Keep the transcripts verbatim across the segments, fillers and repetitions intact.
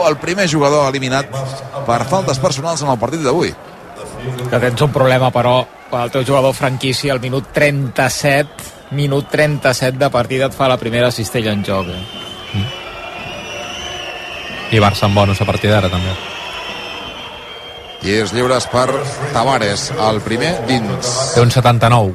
el primer jugador eliminat per faltes personals en el partit d'avui. Que tens un problema, però, quan el teu jugador franquícia al minut trenta-set, minut trenta-set de partida et fa la primera cistella en joc. Eh? Mm. I Barça amb bonus a partir d'ara, també. Tirs lliures per Tavares, el primer dins. Té un setanta-nou.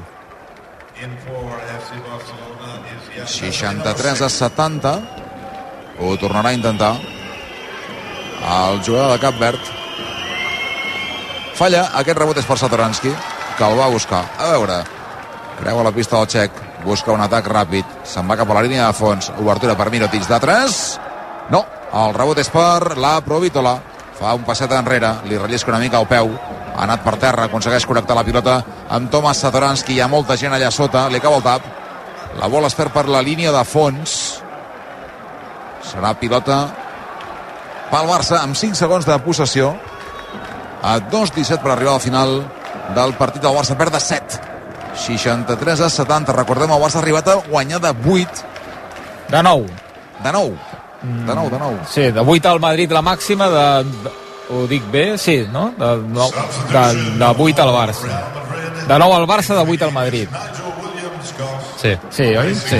seixanta-tres a setanta. Ho tornarà a intentar el jugador de Cap Verd. Falla, aquest rebot és per Satoranski, que el va buscar. A veure, creua la pista del txec, busca un atac ràpid, se'n va cap a la línia de fons, obertura per Mirotic de tres. No, el rebot és per la Provítola. Fa un passet enrere, li rellisca una mica el peu, ha anat per terra, aconsegueix connectar la pilota amb Tomas Satoranski. Hi ha molta gent allà sota, li cau el tap. La bola es perd per la línia de fons. Serà pilota pel Barça amb cinc segons de possessió. A dos disset per arribar al final del partit. El Barça perd de set. seixanta-tres a setanta. Recordem, el Barça ha arribat a guanyar de vuit. De nou. De nou. De nou, de nou. Sí, de vuit al Madrid la màxima, de, de ho dic bé? Sí, no? De, de, de vuit al Barça. De nou al Barça, de vuit al Madrid. Sí. Sí, oi? Sí.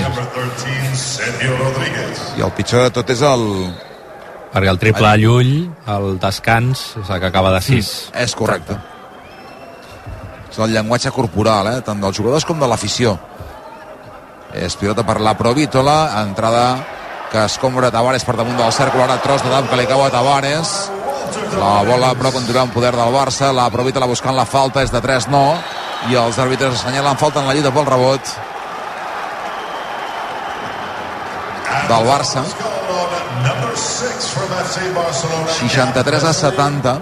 I el pitjor de tot és el... Perquè el triple a Llull, el descans, o sigui que acaba de sis. Mm, és correcte. És el llenguatge corporal, eh? Tant dels jugadors com de l'afició. És pilota per la Provítola, entrada que escombra Tavares per damunt del cercle, ara tros de tap que li cau a Tavares. La bola però continua en poder del Barça, la Provítola buscant la falta, és de tres no, i els àrbitres assenyalen falta en la lluita pel rebot del Barça. seixanta-tres a setanta.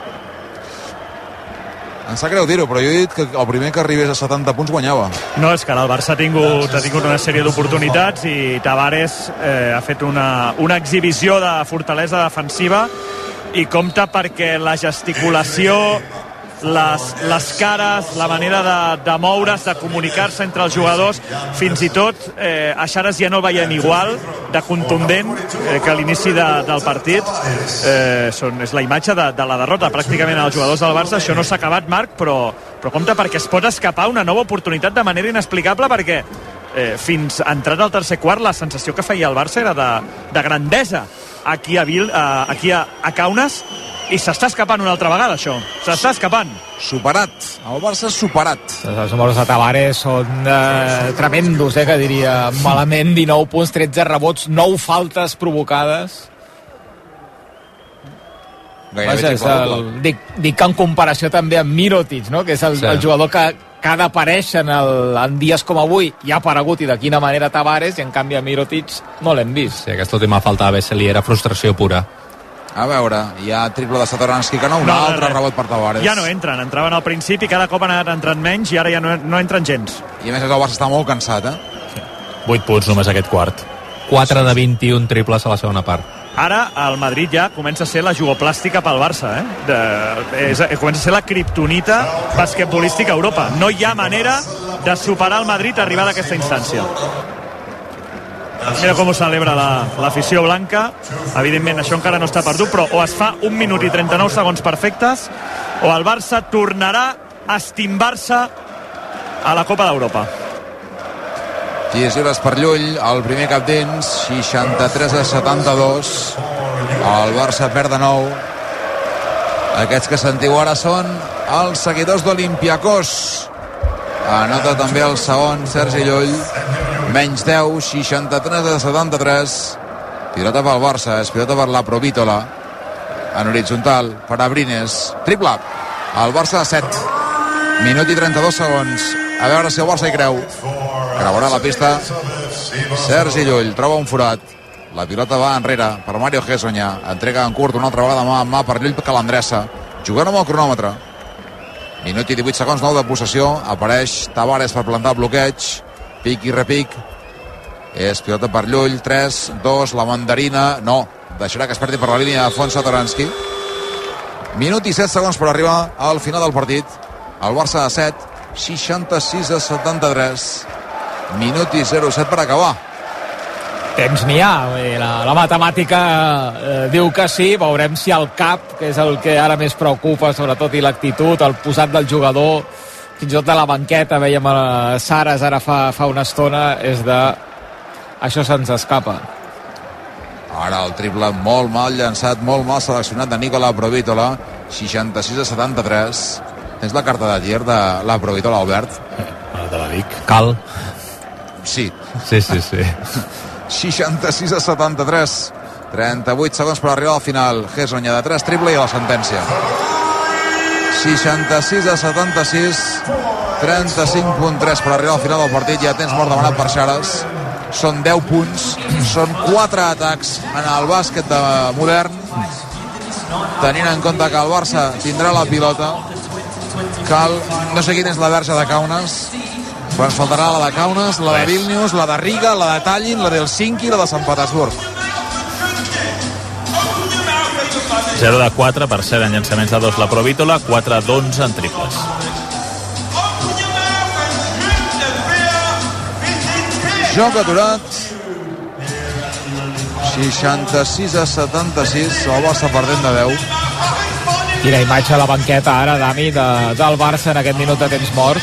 Em sap greu dir-ho, però jo he dit que el primer que arribés a setanta punts guanyava. No, és que ara el Barça ha tingut, ha tingut una sèrie d'oportunitats i Tavares eh, ha fet una, una exhibició de fortalesa defensiva i compta perquè la gesticulació, les, les cares, la manera de, de moure's, de comunicar-se entre els jugadors, fins i tot eh, a Xares ja no el veiem igual de contundent eh, que a l'inici de, del partit. eh, són, és la imatge de, de la derrota pràcticament als jugadors del Barça. Això no s'ha acabat, Marc, però, però compte perquè es pot escapar una nova oportunitat de manera inexplicable, perquè eh, fins entrat al tercer quart la sensació que feia el Barça era de, de grandesa aquí a, Vil, a, aquí a, a Kaunas, i s'està escapant una altra vegada, això. S'està escapant. Superat. El Barça superat. Els números de Tavares són eh, tremendos, eh, que diria malament. Dinou punts, tretze rebots, nou faltes provocades. Vaja, és el, dic, dic que en comparació també amb Mirotic, no? Que és el, sí. el jugador que, que ha d'aparèixer en, el, en dies com avui, i ha aparegut, i de quina manera Tavares, i en canvi a Mirotic no l'hem vist. Sí, aquesta última falta a Vesely era frustració pura. A veure, hi ha triple de Satoranski, que no, un no, altre no, rebot per Tavares. Ja no entren, entraven al principi, cada cop han anat entrant menys i ara ja no, no entren gens. I a més el Barça està molt cansat, eh? Sí. vuit punts només aquest quart. quatre de vint-i-un triples a la segona part. Ara el Madrid ja comença a ser la jugoplàstica pel Barça, eh? De, és, comença a ser la kriptonita basquetbolística a Europa. No hi ha manera de superar el Madrid a arribar a aquesta instància. Mira com ho celebra l'afició la, blanca. Evidentment això encara no està perdut, però o es fa un minut i trenta-nou segons perfectes o el Barça tornarà a estimbar-se a la Copa d'Europa. Tirs lliures per Llull, el primer cap dins, seixanta-tres a setanta-dos. El Barça perd de nou. Aquests que sentiu ara són els seguidors d'Olympiacos. Anota també el segon, Sergi Llull. Menys deu, seixanta-tres a setanta-tres. Pilota pel Barça, és pilota per la Provítola. En horitzontal, per Abrines. Triple. El Barça a set. Minut i trenta-dos segons. A veure si el Barça hi creu. Creuarà la pista Sergi Llull, troba un forat. La pilota va enrere per Mario Gessoña. Entrega en curt una altra vegada mà en mà per Llull, que l'endreça. Jugant amb el cronòmetre. Minut i divuit segons, nou de possessió. Apareix Tavares per plantar el bloqueig. Pic i repic. És pilota per Llull. tres, dos, la mandarina. No, deixarà que es perdi per la línia de fons Satoranski. Minut i set segons per arribar al final del partit. El Barça a set, seixanta-sis a setanta-tres. Minut i zero set per acabar. temps n'hi ha, la, la matemàtica eh, diu que sí, veurem si el cap, que és el que ara més preocupa, sobretot, i l'actitud, el posat del jugador, fins i tot de la banqueta, vèiem a Saras ara fa, fa una estona, és de... això se'ns escapa. Ara el triple molt mal llançat, molt mal seleccionat de Nicola Provítola, seixanta-sis a setanta-tres. Tens la carta de tir de la Provítola, Albert? Eh, te la dic. Cal. Sí. Sí, sí, sí. seixanta-sis a setanta-tres. trenta-vuit segons per arribar al final. Hesronya de tres, triple i a la sentència. seixanta-sis a setanta-sis. trenta-cinc punt tres per arribar al final del partit. Ja tens mort demanat per Saras. Són deu punts, són quatre atacs en el bàsquet de modern, tenint en compte que el Barça tindrà la pilota. Cal, no sé quina és la verge de Kaunas, però ens faltarà la de Kaunas, la de Vilnius, la de Riga, la de Tallinn, la de Helsinki i la de Sant Petersburg. zero de quatre per cert en llançaments de dos la Provítola, quatre d'onze en triples. Joc aturat, seixanta-sis a setanta-sis, el Barça perdent de deu. Quina imatge a la banqueta ara, Dami, de, del Barça en aquest minut de temps mort.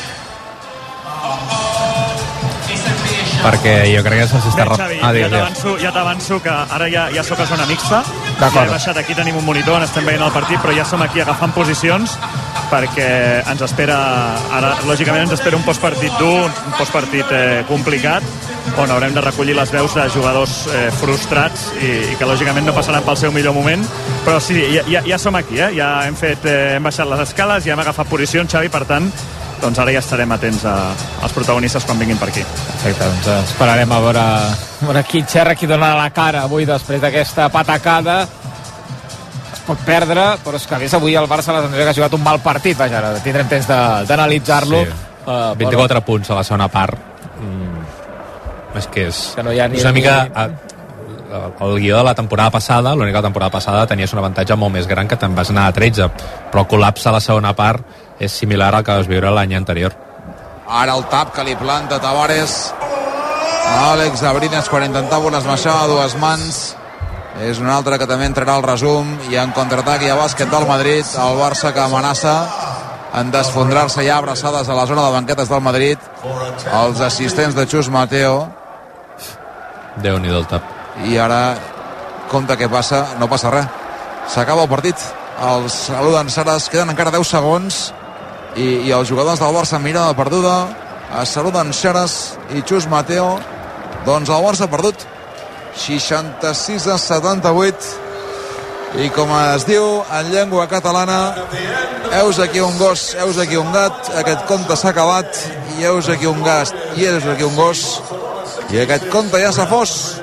Perquè jo crec que se'ls està... Bé, Xavi, ah, ja t'avanço ja t'avanço que ara ja, ja sóc a zona mixta. Ja he baixat, aquí tenim un monitor on estem veient el partit, però ja som aquí agafant posicions perquè ens espera, ara lògicament ens espera un postpartit dur, un postpartit eh, complicat, on haurem de recollir les veus de jugadors eh, frustrats i, i que lògicament no passaran pel seu millor moment, però sí, ja, ja, ja som aquí, eh? Ja hem fet, eh, hem baixat les escales, ja hem agafat posicions, Xavi, per tant, doncs ara ja estarem atents a, als protagonistes quan vinguin per aquí. Perfecte, doncs esperarem a veure, a veure qui xerra, qui dona la cara avui després d'aquesta patacada. Es pot perdre, però és que a més avui el Barça la tindria que ha jugat un mal partit, vaja, ara tindrem temps d'analitzar-lo. Sí. Uh, vint-i-quatre però... punts a la segona part. Mm. És que és, que no hi ha ni és una ni... mica... A, el guió de la temporada passada, l'única temporada passada tenies un avantatge molt més gran que te'n vas anar a tretze, però el col·lapse a la segona part és similar al que vas viure l'any anterior. Ara el tap que li planta Tavares, Àlex Abrines quan intentava una esmaixada a dues mans. És un altre que també entrarà al resum, i en contraatac i a bàsquet del Madrid, el Barça que amenaça en desfondrar-se ja abraçades a la zona de banquetes del Madrid, els assistents de Chus Mateo. Déu-n'hi-do el tap. I ara, compte què passa, no passa res, s'acaba el partit, els saluden Saras, queden encara deu segons i, i els jugadors del Barça amb mirada perduda es saluden Saras i Chus Mateo. Doncs el Barça ha perdut seixanta-sis a setanta-vuit, i com es diu en llengua catalana, heus aquí un gos, heus aquí un gat, aquest conte s'ha acabat, i heus aquí un gat i heus aquí un gos, i aquest conte ja s'ha fos.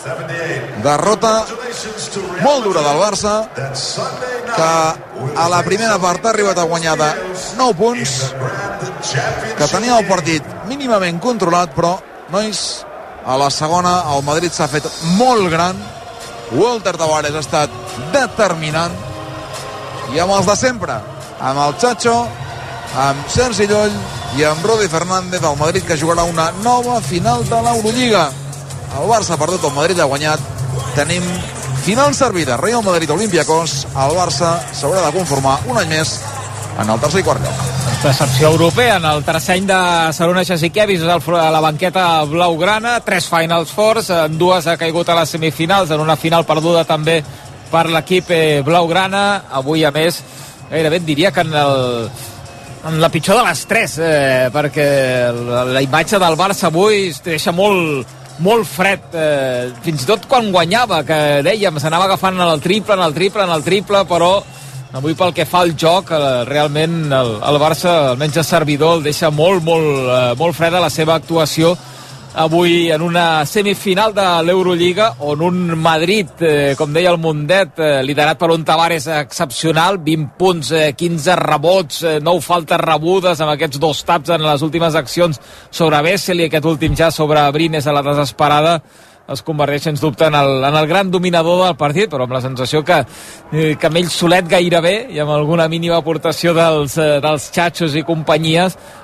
Derrota molt dura del Barça, que a la primera part ha arribat a guanyar de nou punts, que tenia el partit mínimament controlat, però, nois, a la segona el Madrid s'ha fet molt gran. Walter Tavares ha estat determinant, i amb els de sempre, amb el Chacho, amb Sergi Llull i amb Rudi Fernández, el Madrid que jugarà una nova final de l'Eurolliga. El Barça ha perdut, el Madrid ha guanyat. Tenim final servida, Real Madrid-Olympiacos. El Barça s'haurà de conformar un any més en el tercer i quart lloc. Decepció europea en el tercer any de Šarūnas Jasikevičius a la banqueta blaugrana. Tres Finals Fours, en dues ha caigut a les semifinals, en una final perduda també per l'equip blaugrana. Avui, a més, gairebé et diria que en el en la pitjor de les tres, eh, perquè la, la imatge del Barça avui es deixa molt molt fred, eh, fins i tot quan guanyava, que dèiem, s'anava agafant en el triple, en el triple, en el triple, però avui pel que fa al joc, eh, realment el, el Barça, almenys a servidor, el deixa molt, molt, eh, molt freda la seva actuació avui en una semifinal de l'Eurolliga, on un Madrid, eh, com deia el Mundet, eh, liderat per un Tavares excepcional, vint punts, eh, quinze rebots, eh, nou faltes rebudes amb aquests dos taps en les últimes accions sobre Vesely, aquest últim ja sobre Abrines a la desesperada, es converteix, sens dubte, en el, en el gran dominador del partit, però amb la sensació que, eh, que amb ell solet gairebé, i amb alguna mínima aportació dels, eh, dels Chachos i companyies,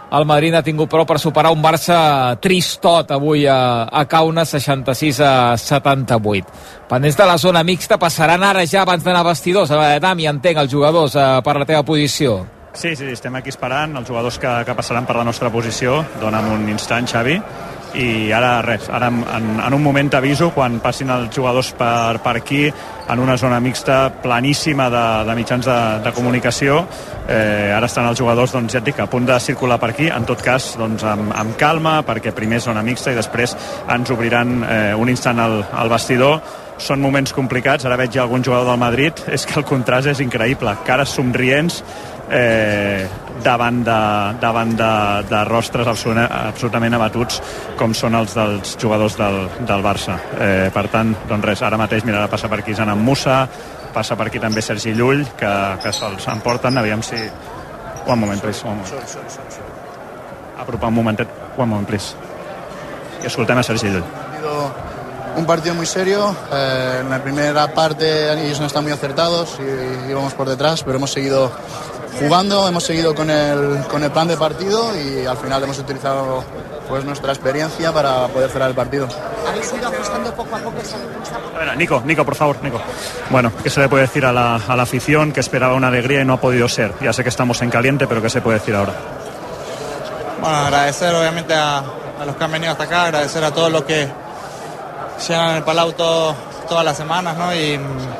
el Madrid ha tingut prou per superar un Barça tristot avui a, a Kaunas, seixanta-sis a setanta-vuit. Pendents de la zona mixta, passaran ara ja abans d'anar a vestidors. A Dami, entenc, els jugadors eh, per la teva posició. Sí, sí, estem aquí esperant els jugadors que, que passaran per la nostra posició. Dóna'm un instant, Xavi. I ara res, ara en, en un moment t'aviso quan passin els jugadors per, per aquí en una zona mixta planíssima de, de mitjans de, de comunicació. Eh, ara estan els jugadors, doncs ja et dic, a punt de circular per aquí, en tot cas doncs, amb, amb calma, perquè primer zona mixta i després ens obriran eh, un instant al, al vestidor. Són moments complicats, ara veig ja algun jugador del Madrid, és que el contrast és increïble, cares somrients eh, davant, de, davant de, de rostres absolut, absolutament abatuts com són els dels jugadors del, del Barça. Eh, per tant, doncs res, ara mateix mira, ara passa per aquí Zanan Musa, passa per aquí també Sergi Llull, que, que se'ls emporten, aviam si... One moment, please. One moment. Apropar un momentet. One moment, please. I escoltem a Sergi Llull. Un partido muy serio, eh, en la primera parte ellos no están muy acertados y íbamos por detrás, pero hemos seguido jugando, hemos seguido con el, con el plan de partido y al final hemos utilizado pues nuestra experiencia para poder cerrar el partido. Habéis ido ajustando poco a poco esa defensa. A ver, Nico, Nico, por favor, Nico. Bueno, ¿qué se le puede decir a la, a la afición que esperaba una alegría y no ha podido ser? Ya sé que estamos en caliente, pero ¿qué se puede decir ahora? Bueno, agradecer obviamente a, a los que han venido hasta acá, agradecer a todos los que llenan el Palau todo, todas las semanas, ¿no? Y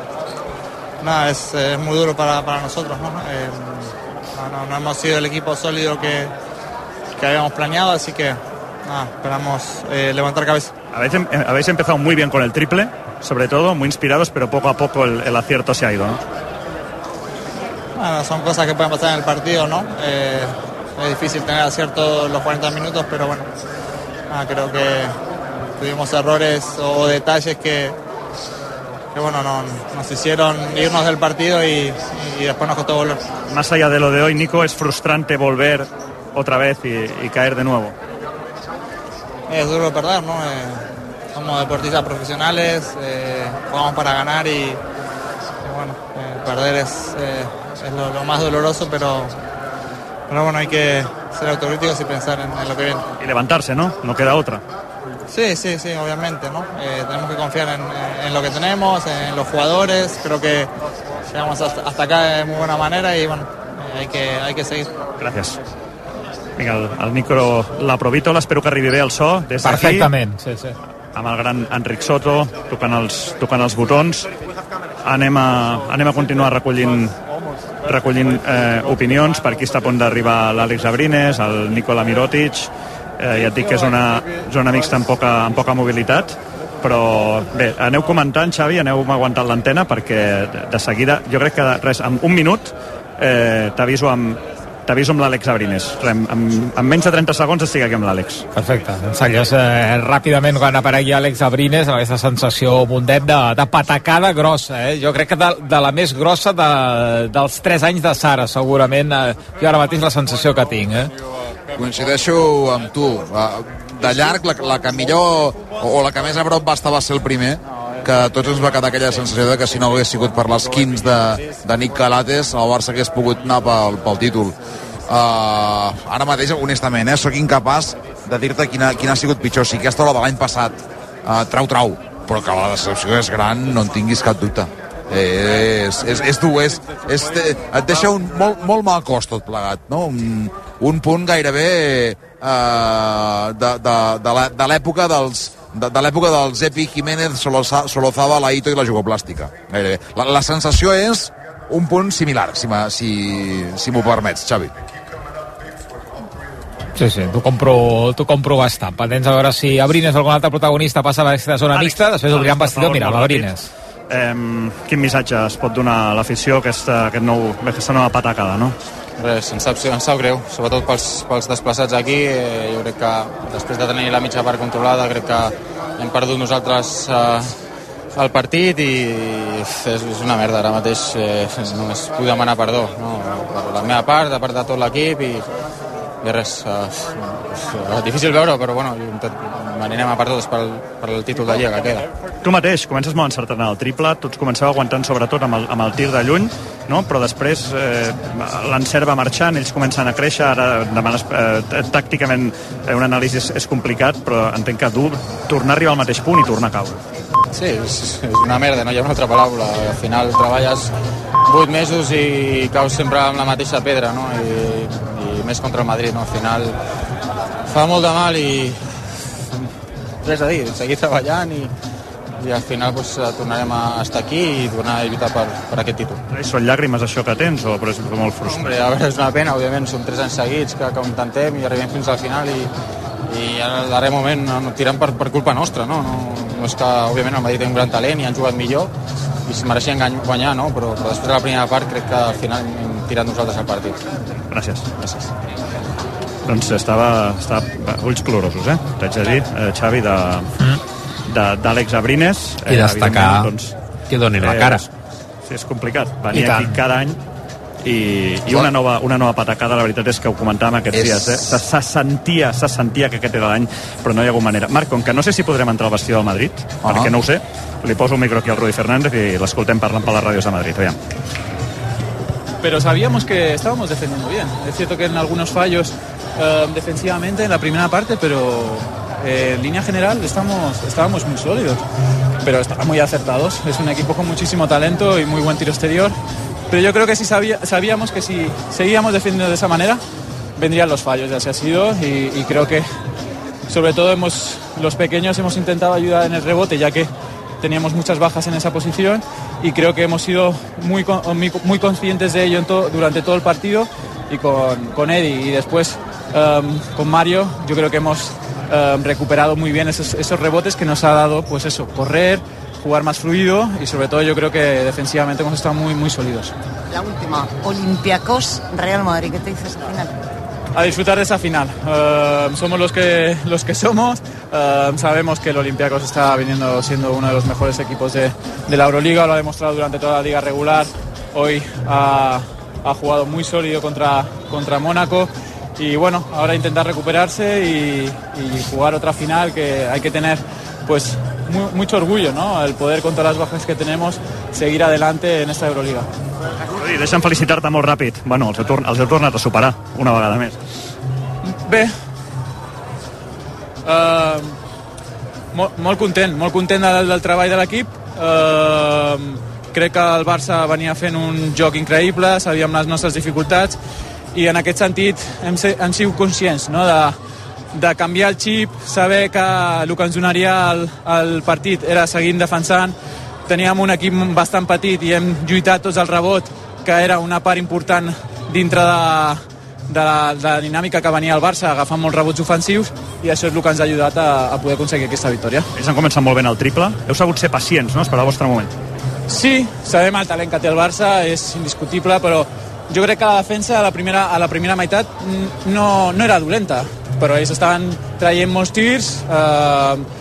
nada, es, es muy duro para, para nosotros, ¿no? Eh, no, no, no hemos sido el equipo sólido que, que habíamos planeado, así que nada, esperamos eh, levantar cabeza. Habéis, habéis empezado muy bien con el triple, sobre todo, muy inspirados, pero poco a poco el, el acierto se ha ido, ¿no? Bueno, son cosas que pueden pasar en el partido, ¿no? Eh, es difícil tener acierto los cuarenta minutos, pero bueno, nada, creo que tuvimos errores o detalles que, que bueno, no, nos hicieron irnos del partido y, y después nos costó volver. Más allá de lo de hoy, Nico, ¿es frustrante volver otra vez y, y caer de nuevo? Es duro perder, ¿no? Eh, somos deportistas profesionales, eh, jugamos para ganar y, y bueno, eh, perder es, eh, es lo, lo más doloroso, pero, pero bueno, hay que ser autocríticos y pensar en, en lo que viene. Y levantarse, ¿no? No queda otra. Sí, sí, sí, obviamente, ¿no? Eh, tenemos que confiar en, en lo que tenemos, en los jugadores. Creo que llegamos hasta, hasta acá de muy buena manera y bueno, eh, hay, que, hay que seguir. Gràcies. Vinga, el, el micro, la Provítola, espero que arribi bé el so des d'aquí. Perfectament, sí, sí. Amb el gran Enric Soto, tocant els, tocant els botons. Anem a, anem a continuar recollint recollint eh, opinions. Per aquí està a punt d'arribar l'Àlex Abrines, el Nikola Mirotic. Eh, ja et dic que és una zona mixta amb poca, amb poca mobilitat, però bé, aneu comentant, Xavi, aneu aguantant l'antena perquè de seguida, jo crec que res, en un minut eh, t'aviso amb t'aviso amb l'Àlex Abrines. En, en, en menys de trenta segons estic aquí amb l'Àlex. Perfecte. Ensenyes eh, ràpidament quan aparegui Àlex Abrines aquesta sensació mundet de, de patacada grossa. Eh? Jo crec que de, de la més grossa de, dels tres anys de Sara, segurament. Eh, jo ara mateix la sensació que tinc. Eh? Coincideixo amb tu. De llarg, la, la que millor o la que més a prop va estar va ser el primer, que a tots ens va quedar aquella sensació de que si no hagués sigut per les quins de, de Nick Calates, el Barça hagués pogut anar pel, pel títol. Uh, ara mateix, honestament, eh, sóc incapaç de dir-te quina, quina ha sigut pitjor. Si aquesta o la de l'any passat, uh, trau-trau, però que la decepció és gran, no en tinguis cap dubte. Eh, és, és, és dur, és, és, et deixa un molt, molt mal cos tot plegat, no? Un, un punt gairebé uh, de, de, de l'època dels de, de l'època dels Epi, Jiménez, Solozaba, Laito i la jugoplàstica. Gairebé. La, la sensació és un punt similar, si, si, si m'ho permets, Xavi. Sí, sí, t'ho compro, t'ho compro bastant. Pendents a veure si Abrines o algun altre protagonista passa a aquesta zona Àlex, mixta, després obriran vestidor. Mira, l'Abrines. Eh, quin missatge es pot donar a l'afició aquesta, aquest nou, aquesta nova patacada, no? Res, ens sap, ens sap greu, sobretot pels, pels desplaçats aquí. Eh, jo crec que després de tenir la mitja part controlada, crec que hem perdut nosaltres eh, el partit i és, és una merda. Ara mateix eh, només puc demanar perdó, no? Per la meva part, de part de tot l'equip i i res, uh, uh, difícil veure, però bueno, m'anirem a per totes pel, per el títol de Lliga que queda. Tu mateix comences molt encertant el triple, tots comenceu aguantant sobretot amb el, amb el tir de lluny, no? Però després eh, l'encert va marxant, ells comencen a créixer, ara demanes eh, tàcticament eh, un anàlisi és, és complicat, però entenc que dur, tornar a arribar al mateix punt i tornar a caure. Sí, és, és una merda, no hi ha una altra paraula. Al final treballes vuit mesos i caus sempre amb la mateixa pedra, no? I, i més contra el Madrid, no? Al final fa molt de mal i res a dir, seguir treballant i, i al final pues, tornarem a estar aquí i tornar a lluitar per, per aquest títol. Són llàgrimes això que tens o però és molt frustrant? Hombre, a veure, és una pena, òbviament, són tres anys seguits que, que ho intentem i arribem fins al final i, i al darrer moment no, no tirem per, per culpa nostra, no? No, no és que, òbviament, el Madrid té un gran talent i han jugat millor i es mereixien guanyar, no? Però, però després de la primera part crec que al final hem tirat nosaltres el partit. Gràcies. Gràcies. Doncs estava, estava ulls plorosos, eh? T'haig de dir, eh, Xavi, de, de, d'Àlex Abrines. Eh, I destacar doncs, que donin la cara. Eh, sí, és complicat. Venir aquí cada any i, i una, nova, una nova patacada, la veritat és que ho comentàvem aquests és... dies, eh? Se, se, sentia, se sentia que aquest era l'any, però no hi ha hagut manera. Marc, com que no sé si podrem entrar al vestidor del Madrid, uh-huh. perquè no ho sé, li poso un micro aquí al Rudi Fernández i l'escoltem parlant per les ràdios de Madrid. Aviam. Pero sabíamos que estábamos defendiendo bien. Es cierto que en algunos fallos eh, defensivamente en la primera parte, pero eh, en línea general estamos, estábamos muy sólidos, pero estábamos muy acertados. Es un equipo con muchísimo talento y muy buen tiro exterior, pero yo creo que sí sabía, sabíamos que si seguíamos defendiendo de esa manera vendrían los fallos, ya se ha sido, y, y creo que sobre todo hemos, los pequeños hemos intentado ayudar en el rebote, ya que teníamos muchas bajas en esa posición y creo que hemos sido muy, muy, muy conscientes de ello en to, durante todo el partido y con, con Eddie y después um, con Mario yo creo que hemos um, recuperado muy bien esos, esos rebotes que nos ha dado pues eso, correr, jugar más fluido y sobre todo yo creo que defensivamente hemos estado muy, muy sólidos. La última, Olympiacos, Real Madrid, ¿qué te dices al final? A disfrutar de esa final. Uh, somos los que, los que somos. Uh, sabemos que el Olympiacos está viniendo siendo uno de los mejores equipos de, de la Euroliga. Lo ha demostrado durante toda la liga regular. Hoy ha, ha jugado muy sólido contra, contra Mónaco. Y bueno, ahora intentar recuperarse y, y jugar otra final que hay que tener pues muy, mucho orgullo, ¿no? El poder, con todas las bajas que tenemos, seguir adelante en esta Euroliga. Rudi, deixa'm felicitar-te molt ràpid. Bueno, els heu, torn, els heu tornat a superar una vegada més. Bé, uh, molt, molt content, molt content del, del treball de l'equip. Uh, crec que el Barça venia fent un joc increïble, sabíem les nostres dificultats i en aquest sentit hem, hem sigut conscients, no?, de, de canviar el xip, saber que el que ens donaria el, el partit era seguir defensant. Teníem un equip bastant petit i hem lluitat tots el rebot, que era una part important dintre de, de, la, de la dinàmica que venia el Barça, agafant molts rebots ofensius, i això és el que ens ha ajudat a, a poder aconseguir aquesta victòria. Ells han començat molt bé en el triple. Heu sabut ser pacients, no?, esperar el vostre moment. Sí, sabem el talent que té el Barça, és indiscutible, però jo crec que la defensa a la primera, a la primera meitat no, no era dolenta, però ells estaven traient molts tirs. Eh,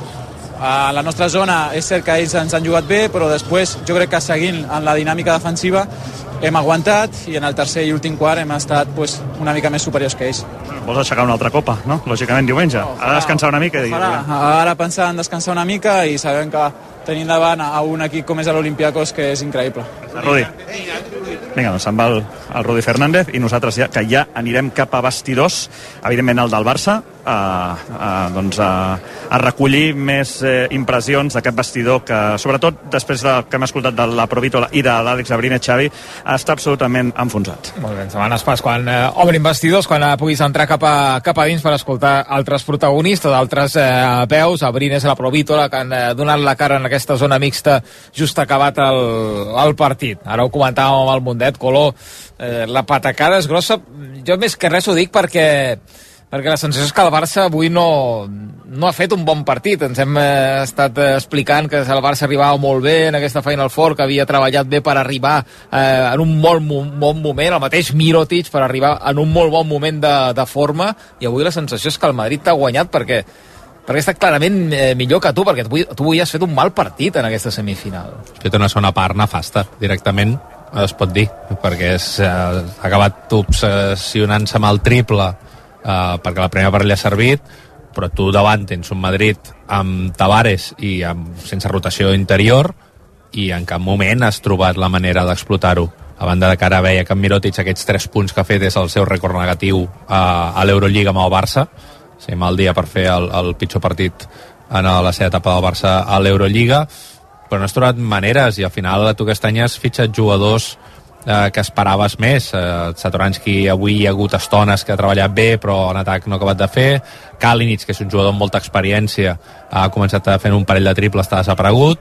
a la nostra zona és cert que ells ens han jugat bé, però després jo crec que seguint en la dinàmica defensiva hem aguantat i en el tercer i últim quart hem estat pues, una mica més superiors que ells. Vols aixecar una altra copa, no? Lògicament diumenge. No, ara descansar una mica. I... Ara pensar en descansar una mica i sabem que tenim davant a un equip com és l'Olympiacos, que és increïble. Rudi. Vinga, doncs se'n va el, el Rudi Fernández i nosaltres ja, que ja anirem cap a vestidors, evidentment el del Barça, a, a, doncs a, a recollir més eh, impressions d'aquest vestidor que, sobretot després de, que hem escoltat de la Provítola i de l'Àlex Abrines, Xavi, està absolutament enfonsat. Molt bé, setmanes pas quan eh, obrin vestidors, quan eh, puguis entrar cap a, cap a dins per escoltar altres protagonistes, altres eh, veus, Abrines a la Provítola, que han eh, donat la cara en aquesta zona mixta just acabat el, el partit. Ara ho comentàvem amb el Mundet, Color, eh, la patacada és grossa. Jo més que res ho dic perquè perquè la sensació és que el Barça avui no, no ha fet un bon partit. Ens hem eh, estat eh, explicant que el Barça arribava molt bé en aquesta Final Four, que havia treballat bé per arribar eh, en un molt bon moment, el mateix Mirotic per arribar en un molt bon moment de, de forma, i avui la sensació és que el Madrid t'ha guanyat perquè perquè està clarament eh, millor que tu, perquè tu, tu avui has fet un mal partit en aquesta semifinal. Has fet una segona part nefasta, directament es pot dir, perquè és, eh, ha acabat obsessionant-se amb el triple uh, perquè la primera part li ha servit, però tu davant tens un Madrid amb Tavares i amb, sense rotació interior, i en cap moment has trobat la manera d'explotar-ho. A banda de que ara veia que en Mirotic aquests tres punts que ha fet és el seu rècord negatiu a, a l'Eurolliga amb el Barça. Sí, mal dia per fer el, el pitjor partit en la seva etapa del Barça a l'Eurolliga, però no has trobat maneres, i al final tu aquest any has fitxat jugadors eh, que esperaves més. eh, Satoranski avui hi ha hagut estones que ha treballat bé, però en atac no ha acabat de fer. Kalinic, que és un jugador amb molta experiència, ha començat a fer un parell de triples, està desaparegut,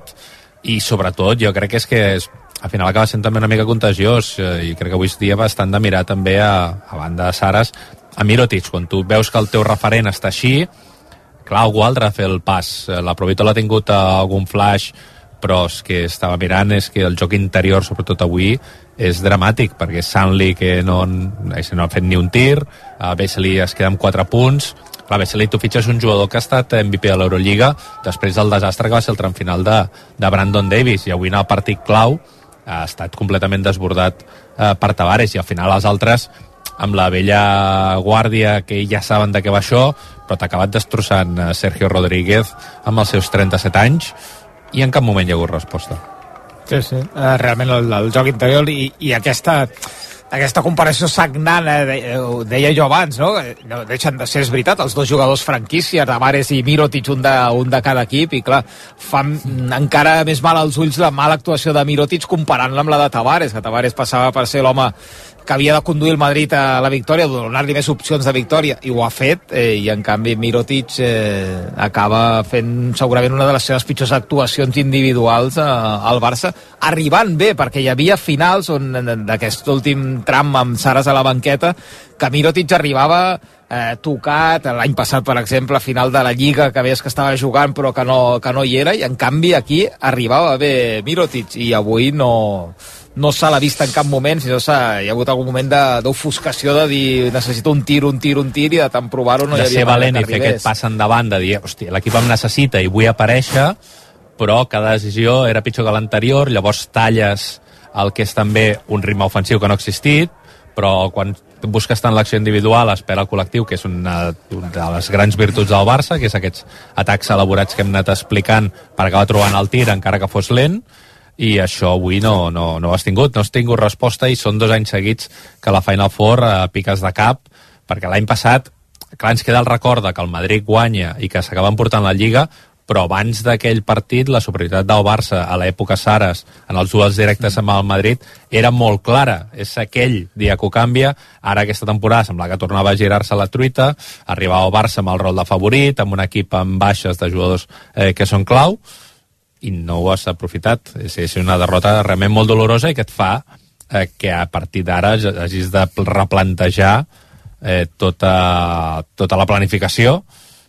i sobretot jo crec que és que és, al final acaba sent també una mica contagiós, eh, i crec que avui dia bastant de mirar també a, a banda de Saras, a Mirotic. Quan tu veus que el teu referent està així, clar, algú altre ha de fer el pas. La Provítola ha tingut algun flash, però és que estava mirant, és que el joc interior, sobretot avui, és dramàtic, perquè Sanli, que no, no ha fet ni un tir, a Vesely es queda amb quatre punts. Clar, Vesely, tu fitxes un jugador que ha estat M V P de l'Eurolliga després del desastre que va ser el tram final de, de Brandon Davis, i avui en el partit clau ha estat completament desbordat eh, per Tavares, i al final els altres, amb la vella guàrdia, que ja saben de què va això, però t'ha acabat destrossant eh, Sergio Rodríguez amb els seus trenta-set anys, i en cap moment hi ha hagut resposta. Sí, sí, uh, realment el, el joc interior i, i aquesta, aquesta comparació sagnant, eh, de, ho deia jo abans, no? No deixen de ser, és veritat, els dos jugadors franquícia, Tavares i Mirotic, un de, un de cada equip, i clar, fan encara més mal als ulls la mala actuació de Mirotic comparant-la amb la de Tavares, que Tavares passava per ser l'home que havia de conduir el Madrid a la victòria, donar-li més opcions de victòria, i ho ha fet, eh, i en canvi Mirotic eh, acaba fent segurament una de les seves pitjors actuacions individuals eh, al Barça, arribant bé, perquè hi havia finals on d'aquest últim tram amb Saras a la banqueta, que Mirotic arribava eh, tocat, l'any passat, per exemple, a final de la Lliga, que veies que estava jugant però que no, que no hi era, i en canvi aquí arribava bé Mirotic, i avui no... no se l'ha vist en cap moment, sinó que hi ha hagut algun moment d'ofuscació de, de dir necessito un tir, un tir, un tir, i de tant provar-ho no hi havia de ser valent i fer aquest pas endavant, de dir, hòstia, l'equip em necessita i vull aparèixer, però cada decisió era pitjor que l'anterior, llavors talles el que és també un ritme ofensiu que no ha existit, però quan busques tant l'acció individual, espera el col·lectiu, que és una, una de les grans virtuts del Barça, que és aquests atacs elaborats que hem anat explicant per acabar trobant el tir, encara que fos lent, i això avui no, no, no has tingut, no has tingut resposta, i són dos anys seguits que la Final Four eh, piques de cap, perquè l'any passat, clar, ens queda el record que el Madrid guanya i que s'acaba emportant la Lliga, però abans d'aquell partit la superioritat del Barça a l'època Saras en els duels directes amb el Madrid era molt clara, és aquell dia que ho canvia. Ara aquesta temporada sembla que tornava a girar-se la truita, arribava al Barça amb el rol de favorit, amb un equip amb baixes de jugadors eh, que són clau, i no ho has aprofitat. És, és una derrota realment molt dolorosa i que et fa eh, que a partir d'ara hagis de replantejar eh, tota, tota la planificació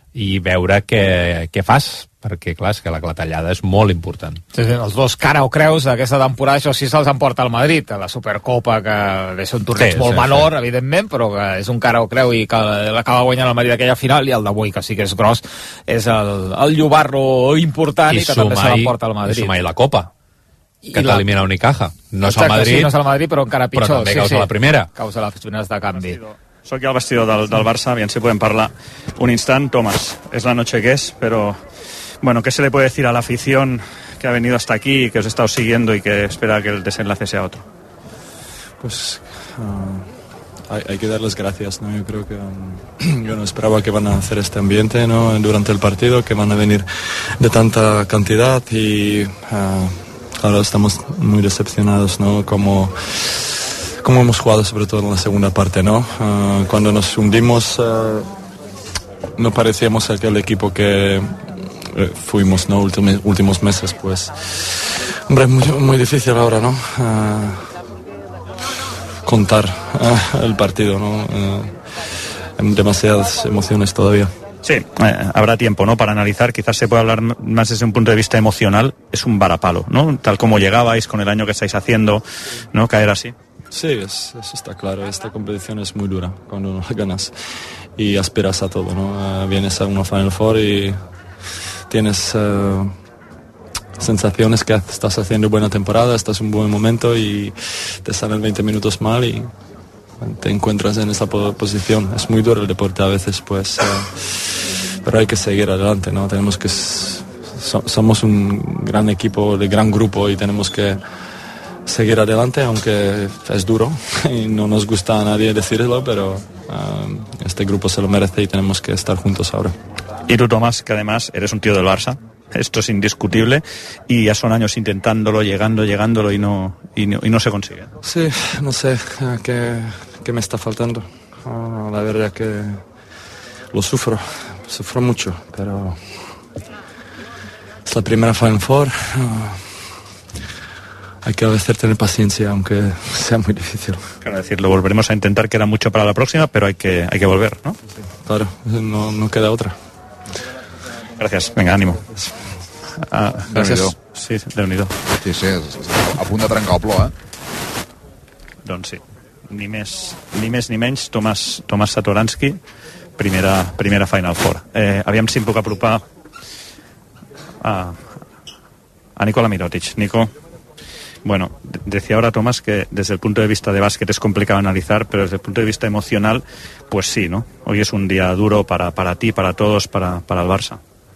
i veure què, què fas, perquè clar, és que la clatellada és molt important. Sí, sí, els dos cara o creus d'aquesta temporada, això sí se'ls emporta al Madrid, a la Supercopa, que ve ser un torneig sí, molt sí, menor, sí. evidentment, però que és un cara o creu i que l'acaba guanyant el Madrid aquella final, i el d'avui, que sí que és gros, és el, el llobarro important i, i que també se l'emporta al Madrid. I sumar la Copa, I que t'elimina Unicaja. No és el Madrid, sí, no és el Madrid, però encara pitjor. Però també sí, causa sí. la primera. Causa les primeres de canvi. Soc ja al vestidor del, del Barça, aviam si podem parlar un instant. Tomás, es la noche que es, pero bueno, ¿qué se le puede decir a la afición que ha venido hasta aquí, que os ha estado siguiendo y que espera que el desenlace sea otro? Pues uh, hay, hay que darles gracias, ¿no? Yo creo que um, yo no esperaba que van a hacer este ambiente, ¿no? Durante el partido, que van a venir de tanta cantidad y uh, claro, estamos muy decepcionados, ¿no? Como como hemos jugado, sobre todo en la segunda parte, ¿no? Uh, cuando nos hundimos uh, no parecíamos aquel equipo que fuimos, ¿no? Últimos, últimos meses, pues hombre, muy, muy difícil ahora, ¿no? Uh, contar uh, el partido, ¿no? Uh, demasiadas emociones todavía. Sí, eh, habrá tiempo, ¿no? Para analizar, quizás se puede hablar más desde un punto de vista emocional. Es un varapalo, ¿no? Tal como llegabais con el año que estáis haciendo, ¿no? Caer así. Sí, es, eso está claro. Esta competición es muy dura cuando no ganas y aspiras a todo, ¿no? Uh, vienes a una Final Four y tienes uh, sensaciones que estás haciendo buena temporada, estás en un buen momento y te salen veinte minutos mal y te encuentras en esa posición. Es muy duro el deporte a veces, pues, eh, pero hay que seguir adelante, ¿no? Tenemos que so, somos un gran equipo, de gran grupo, y tenemos que seguir adelante, aunque es duro y no nos gusta a nadie decirlo, pero um, este grupo se lo merece y tenemos que estar juntos ahora. Y tú, Tomás, que además eres un tío del Barça, esto es indiscutible, y ya son años intentándolo, llegando, llegándolo y no, y no, y no se consigue. Sí, no sé qué, qué me está faltando. Oh, la verdad que lo sufro, sufro mucho, pero es la primera Final Four. Oh, hay que a veces tener paciencia, aunque sea muy difícil. Claro, decir, lo volveremos a intentar, queda mucho para la próxima, pero hay que, hay que volver, ¿no? Sí, claro, no, no queda otra. Gracias, venga, ànimo. Ah, gràcies. Sí, Déu-n'hi-do. Sí, sí, a punt de trencar el plor, eh? Doncs sí, ni més ni, més, ni menys, Tomàs, Tomàs Satoranski, primera, primera Final Four. Eh, aviam si em puc apropar a, a Nikola Mirotic. Nico, bueno, decía ahora Tomás que desde el punto de vista de básquet es complicado analizar, pero desde el punto de vista emocional, pues sí, ¿no? Hoy es un día duro para, para ti, para todos, para, para el Barça.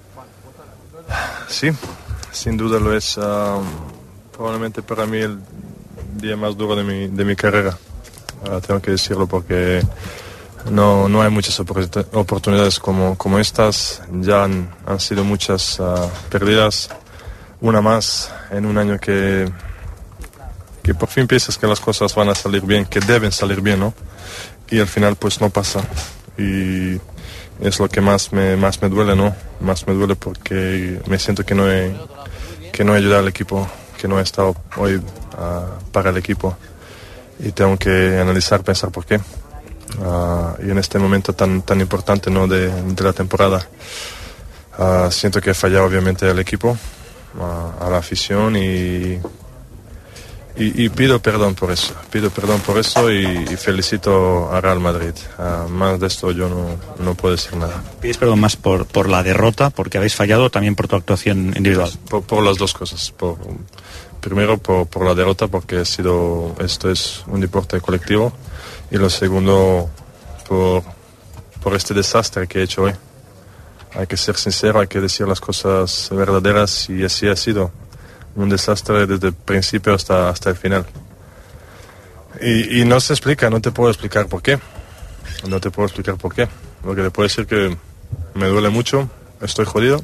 Sí, sin duda lo es. Uh, probablemente para mí el día más duro de mi, de mi carrera. Uh, tengo que decirlo porque no, no hay muchas oportunidades como, como estas. Ya han, han sido muchas uh, perdidas. Una más en un año que, que por fin piensas que las cosas van a salir bien, que deben salir bien, ¿no? Y al final pues no pasa. Y es lo que más me, más me duele, ¿no? Más me duele porque me siento que no he, que no he ayudado al equipo, que no he estado hoy uh, para el equipo. Y tengo que analizar, pensar por qué. Uh, y en este momento tan, tan importante, ¿no? de, de la temporada, uh, siento que he fallado obviamente al equipo, uh, a la afición y... Y, y pido perdón por eso, pido perdón por eso y, y felicito a Real Madrid. Uh, más de esto yo no, no puedo decir nada. ¿Pides perdón más por, por la derrota, porque habéis fallado, o también por tu actuación individual? Por, por las dos cosas. Por, primero por, por la derrota, porque ha sido, esto es un deporte colectivo. Y lo segundo, por, por este desastre que he hecho hoy. Hay que ser sincero, hay que decir las cosas verdaderas y así ha sido. Un desastre desde el principio hasta, hasta el final. Y, y no se explica, no te puedo explicar por qué. No te puedo explicar por qué. Lo que te puedo decir que me duele mucho, estoy jodido.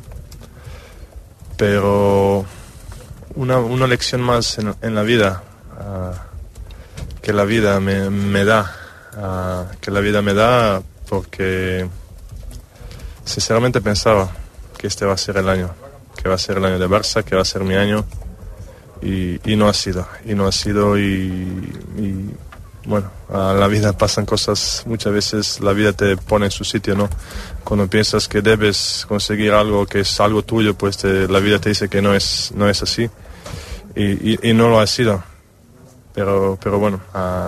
Pero una, una lección más en, en la vida, uh, que la vida me, me da, uh, que la vida me da porque sinceramente pensaba que este va a ser el año. Que va a ser el año de Barça, que va a ser mi año, y, y no ha sido, y no ha sido, y, y bueno, a la vida pasan cosas, muchas veces la vida te pone en su sitio, ¿no? Cuando piensas que debes conseguir algo, que es algo tuyo, pues te, la vida te dice que no es, no es así, y, y, y no lo ha sido, pero, pero bueno, uh,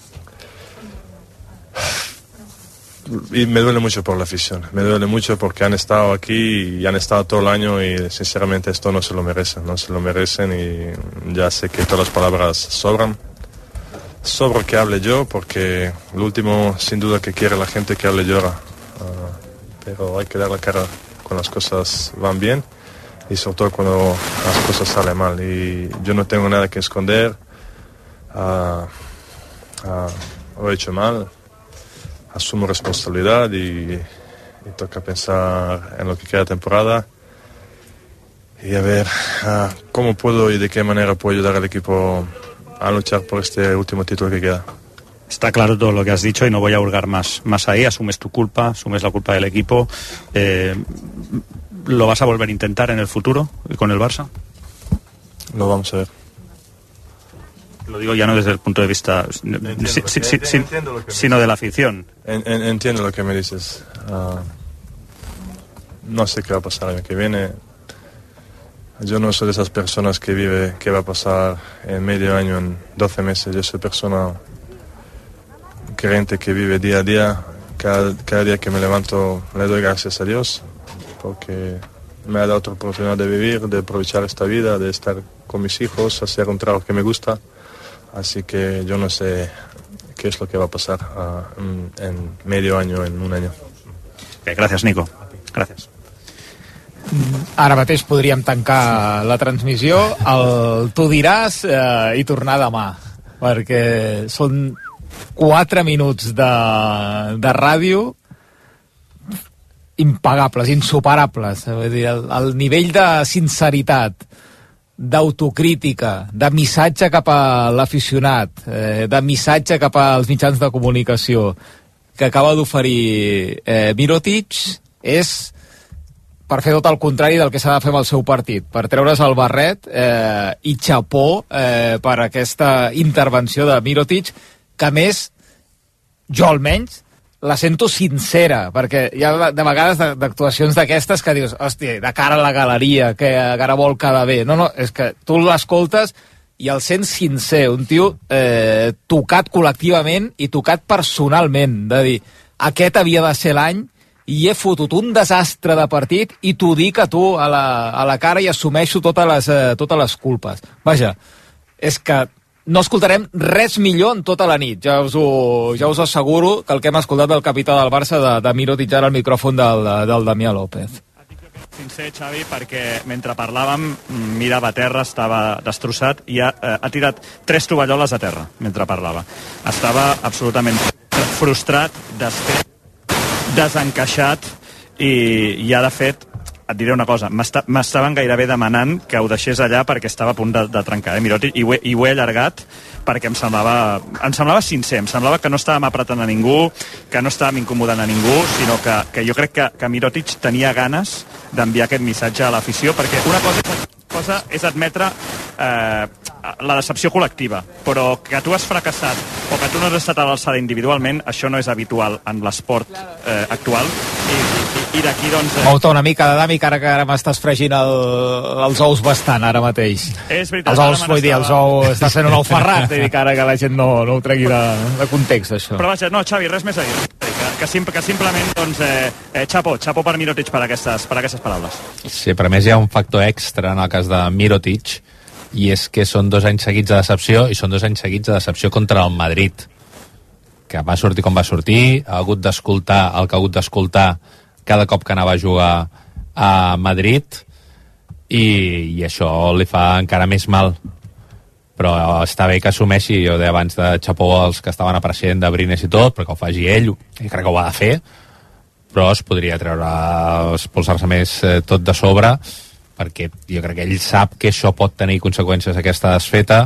y me duele mucho por la afición, me duele mucho porque han estado aquí y han estado todo el año y sinceramente esto no se lo merecen, no se lo merecen y ya sé que todas las palabras sobran. Sobra que hable yo porque lo último sin duda que quiere la gente que hable llora, uh, pero hay que dar la cara cuando las cosas van bien y sobre todo cuando las cosas salen mal y yo no tengo nada que esconder, uh, uh, lo he hecho mal. Asumo responsabilidad y, y toca pensar en lo que queda de temporada y a ver uh, cómo puedo y de qué manera puedo ayudar al equipo a luchar por este último título que queda. Está claro todo lo que has dicho y no voy a hurgar más, más ahí. Asumes tu culpa, asumes la culpa del equipo. Eh, ¿Lo vas a volver a intentar en el futuro con el Barça? Lo vamos a ver. Lo digo ya no desde el punto de vista entiendo, si, si, si, si, sino de la afición. En, en, entiendo lo que me dices. Uh, no sé qué va a pasar el año que viene. Yo no soy de esas personas que vive qué va a pasar en medio año, en doce meses. Yo soy persona creyente que vive día a día. Cada, cada día que me levanto le doy gracias a Dios porque me ha dado otra oportunidad de vivir, de aprovechar esta vida, de estar con mis hijos, hacer un trabajo que me gusta. Así que yo no sé qué es lo que va a pasar uh, en, en medio año, en un año. Bé, gràcies, Nico. Gràcies. Ara mateix podríem tancar la transmissió, el tu diràs eh, i tornar demà, perquè són quatre minuts de, de ràdio impagables, insuperables. Vull dir, el, el nivell de sinceritat, d'autocrítica, de missatge cap a l'aficionat, eh, de missatge cap als mitjans de comunicació que acaba d'oferir eh, Mirotic és per fer tot el contrari del que s'ha de fer amb el seu partit, per treure's el barret eh, i xapó eh, per aquesta intervenció de Mirotic, que a més, jo almenys, la sento sincera, perquè hi ha de vegades d'actuacions d'aquestes que dius, hòstia, de cara a la galeria, que ara vol quedar bé. No, no, és que tu l'escoltes i el sents sincer, un tio eh, tocat col·lectivament i tocat personalment, de dir, aquest havia de ser l'any i he fotut un desastre de partit i t'ho dic a tu a la, a la cara i assumeixo totes les, eh, totes les culpes. Vaja, és que no escoltarem res millor en tota la nit. Ja us, ho, ja us asseguro que el que hem escoltat del capità del Barça, de, de Mirotic, ara al micròfon del, del Damià López. Sincer, Xavi, perquè mentre parlàvem mirava a terra, estava destrossat i ha, eh, ha tirat tres tovalloles a terra mentre parlava. Estava absolutament frustrat, destret, desencaixat i, i ha de fet, et diré una cosa, m'estaven gairebé demanant que ho deixés allà perquè estava a punt de, de trencar, eh, Mirotic, i ho, he, i ho he allargat perquè em semblava, em semblava sincer, em semblava que no estàvem apretant a ningú, que no estàvem incomodant a ningú, sinó que, que jo crec que, que Mirotic tenia ganes d'enviar aquest missatge a l'afició, perquè una cosa és, cosa és admetre eh, la decepció col·lectiva, però que tu has fracassat o que tu no has estat a l'alçada individualment, això no és habitual en l'esport eh, actual, i, i, i d'aquí doncs... Eh... Mou-te una mica de Dami, que ara que ara m'estàs fregint el, els ous bastant ara mateix. És veritat. Els ous, vull dir, els ous, estàs fent un ou ferrat, vull dir que ara que la gent no, no ho tregui de, de context, això. Però vaja, no, Xavi, res més a dir. Que, que, sim, que simplement, doncs, eh, eh, xapó, xapó per Mirotic per aquestes, per aquestes paraules. Sí, però a més hi ha un factor extra en el cas de Mirotic, i és que són dos anys seguits de decepció, i són dos anys seguits de decepció contra el Madrid, que va sortir com va sortir, ha hagut d'escoltar el que ha hagut d'escoltar cada cop que anava a jugar a Madrid, i, i això li fa encara més mal. Però està bé que assumeixi, jo deia abans de xapó als que estaven apreciant de Brines i tot, perquè ho faci ell, i crec que ho ha de fer, però es podria treure, expulsar-se més eh, tot de sobre, perquè jo crec que ell sap que això pot tenir conseqüències, aquesta desfeta,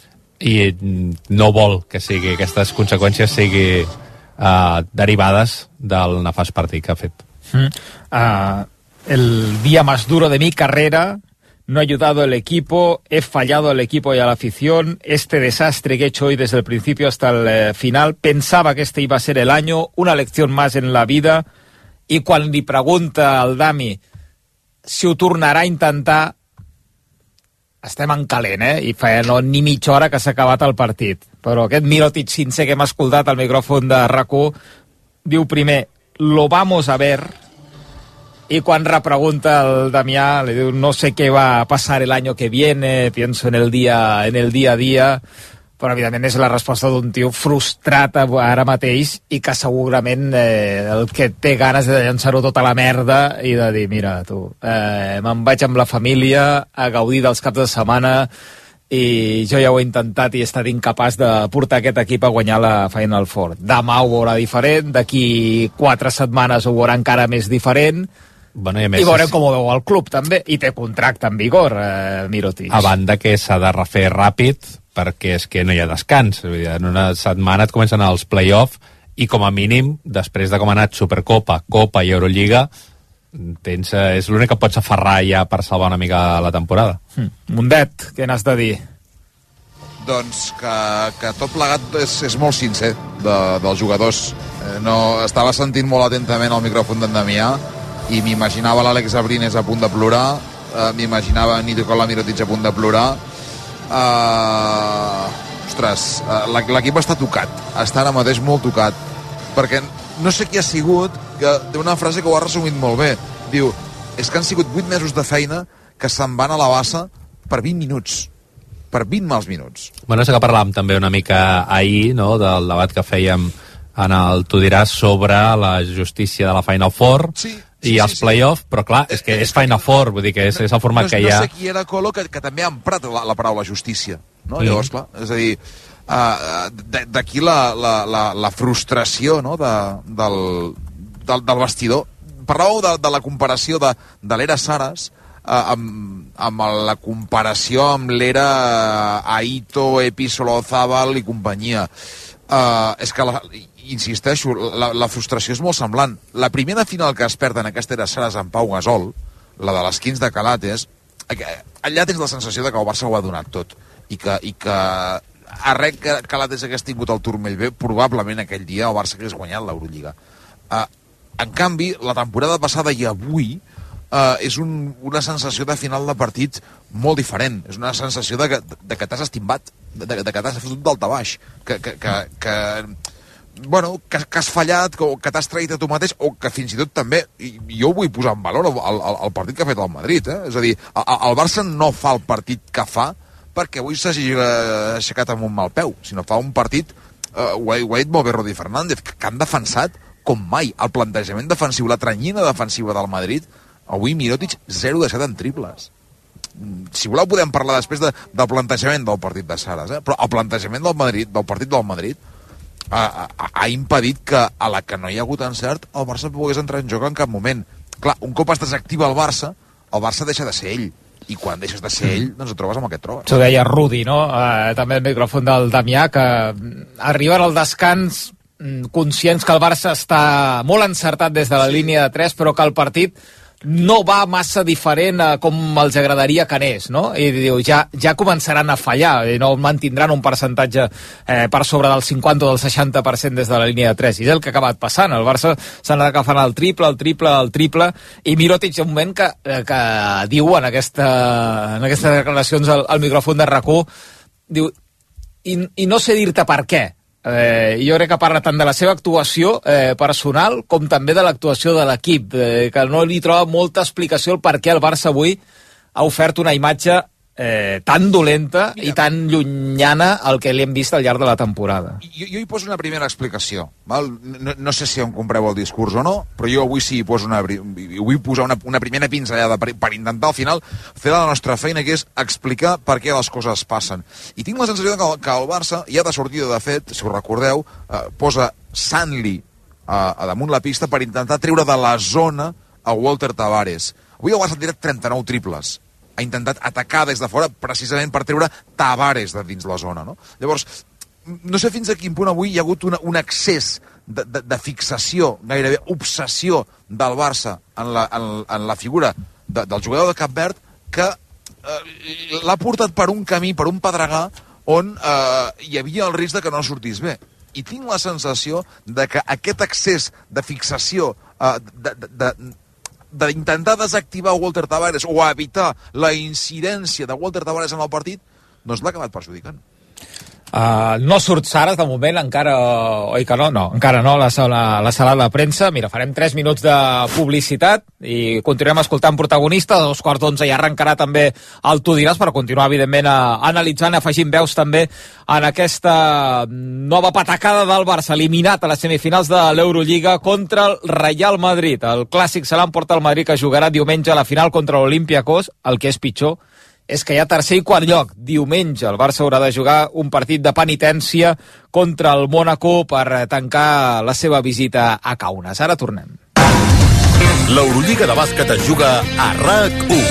i no vol que sigui aquestes conseqüències sigui uh, derivades del nefast partit que ha fet. Mm. Uh, el día más duro de mi carrera, no ha ayudado el equipo, he fallado al equipo y a la afición, este desastre que he hecho hoy desde el principio hasta el eh, final, pensaba que este iba a ser el año, una lección más en la vida, i quan li pregunta al Dami si ho tornarà a intentar, estem en calent, eh? I fa no, ni mitja hora que s'ha acabat el partit. Però aquest Mirotic sincer que hem escoltat al micròfon de R A C u diu primer, lo vamos a ver, y quan repregunta el Damià, le diu, no sé qué va a pasar el año que viene, pienso en el día, en el día a día, però evidentment és la resposta d'un tio frustrat ara mateix i que segurament eh, el que té ganes de llançar-ho tota la merda i de dir, mira, tu, eh, me'n vaig amb la família a gaudir dels caps de setmana i jo ja ho he intentat i he estat incapaç de portar aquest equip a guanyar la Final Four. Demà ho veurà diferent, d'aquí quatre setmanes ho veurà encara més diferent, bueno, i, més i veurem és... com ho veu el club també, i té contracte en vigor, eh, Mirotic. A banda que s'ha de refer ràpid, perquè és que no hi ha descans. Vull dir, en una setmana et comencen els play-off i com a mínim, després de com ha anat Supercopa, Copa i Eurolliga, tens, és l'únic que pots aferrar ja per salvar una mica la temporada. Hmm. Mundet, què n'has de dir? Doncs que, que tot plegat és, és molt sincer de, dels jugadors. Eh, no, estava sentint molt atentament el micròfon d'en Damià i m'imaginava l'Àlex Abrines a punt de plorar, eh, m'imaginava Nikola Mirotic a punt de plorar. Uh, ostres, uh, l'equip està tocat, està ara mateix molt tocat, perquè no sé qui ha sigut, que té una frase que ho ha resumit molt bé, diu, és que han sigut vuit mesos de feina que se'n van a la bassa per vint minuts, per vint mals minuts. Bueno, és que parlàvem també una mica ahir, no?, del debat que fèiem en el Tu diràs sobre la justícia de la Final Four sí, sí, i els sí, play-off, sí. Però clar, és que és Final Four, vull dir que és, és el format no, que hi ha... No sé qui era Colo que, que també ha emprat la, la paraula justícia, no? Mm. Llavors, clar, és a dir, uh, d'aquí la, la, la, la frustració, no?, de, del, del, del vestidor. Parlàveu de, de la comparació de, de l'era Saras uh, amb, amb la comparació amb l'era Aito, Epi, Solozábal i companyia. Uh, és que, la, insisteixo, la, la frustració és molt semblant. La primera final que es perd en aquesta era Saras amb Pau Gasol, la de les quinze de Calates, allà tens la sensació de que el Barça ho ha donat tot i que, i que arrel que Calates hagués tingut el turmell bé, probablement aquell dia el Barça hagués guanyat l'Eurolliga. Uh, En canvi, la temporada passada i avui eh, és un, una sensació de final de partit molt diferent. És una sensació de que, de que t'has estimbat, de, de que t'has fotut d'alta baix, que, que, que, que, bueno, que, que has fallat, que, que t'has traït a tu mateix, o que fins i tot també, i jo vull posar en valor el, el, el partit que ha fet el Madrid. Eh? És a dir, el, el Barça no fa el partit que fa perquè avui s'hagi aixecat amb un mal peu, sinó fa un partit, eh, ho, ha, ho ha dit molt bé Rodi Fernández, que, que han defensat com mai. El plantejament defensiu, la tranyina defensiva del Madrid, avui Mirotic zero de set en triples. Si voleu podem parlar després de, del plantejament del partit de Saras, eh? Però el plantejament del Madrid, del partit del Madrid ha, ha, ha impedit que a la que no hi ha hagut encert el Barça pogués entrar en joc en cap moment. Clar, un cop es desactiva el Barça, el Barça deixa de ser ell, i quan deixes de ser ell, doncs et trobes amb el que et trobes. Això deia Rudi, no? Eh, també el micròfon del Damià, que arriben al descans conscients que el Barça està molt encertat des de la línia de tres, però que el partit no va massa diferent a com els agradaria que anés, no? I diu, ja, ja començaran a fallar, i no mantindran un percentatge eh, per sobre del cinquanta o del seixanta per cent des de la línia de tres, i és el que ha acabat passant. El Barça s'ha anat agafant el triple, el triple, el triple, i Mirotic, un moment que, que diu en, aquesta, en aquestes declaracions al, al micròfon de RAC u, diu, i, i no sé dir-te per què. Eh, jo crec que parla tant de la seva actuació eh, personal com també de l'actuació de l'equip, eh, que no li troba molta explicació el per què el Barça avui ha ofert una imatge eh, tan dolenta Mira, i tan llunyana al que li hem vist al llarg de la temporada. Jo, jo hi poso una primera explicació, val? No, no sé si em compreu el discurs o no, però jo avui sí hi poso una, vull posar una, una primera pinzellada per, per intentar al final fer la nostra feina, que és explicar per què les coses passen. I tinc la sensació que, que el Barça ja de sortida, de fet, si ho recordeu, eh, posa Sanli a, a damunt la pista per intentar treure de la zona a Walter Tavares. Avui el Barça ha tirat trenta-nou triples. Ha intentat atacar des de fora precisament per treure Tavares de dins la zona, no? Llavors, no sé fins a quin punt avui hi ha hagut una, un excés de, de, de fixació, gairebé obsessió del Barça en la, en, en la figura de, del jugador de Cap Verd, que eh, l'ha portat per un camí, per un pedregar, on eh, hi havia el risc de que no sortís bé. I tinc la sensació de que aquest excés de fixació, eh, de, de, de d'intentar desactivar Walter Tavares o evitar la incidència de Walter Tavares en el partit, doncs l'ha acabat perjudicant. Uh, no surt Saras de moment, encara, oi que no? No, encara no, la sala, la sala de premsa. Mira, farem tres minuts de publicitat i continuem escoltant protagonistes. A dos quarts d'onze ja arrencarà també el Tu diràs per continuar, evidentment, a, analitzant, afegint veus també en aquesta nova patacada del Barça, eliminat a les semifinals de l'Eurolliga contra el Real Madrid. El clàssic se l'emporta el Madrid, que jugarà diumenge a la final contra l'Olympiacos. El que és pitjor és que hi ha tercer i quart lloc. Diumenge el Barça haurà de jugar un partit de penitència contra el Mónaco per tancar la seva visita a Kaunas. Ara tornem. L'Eurolliga de bàsquet es juga a RAC u.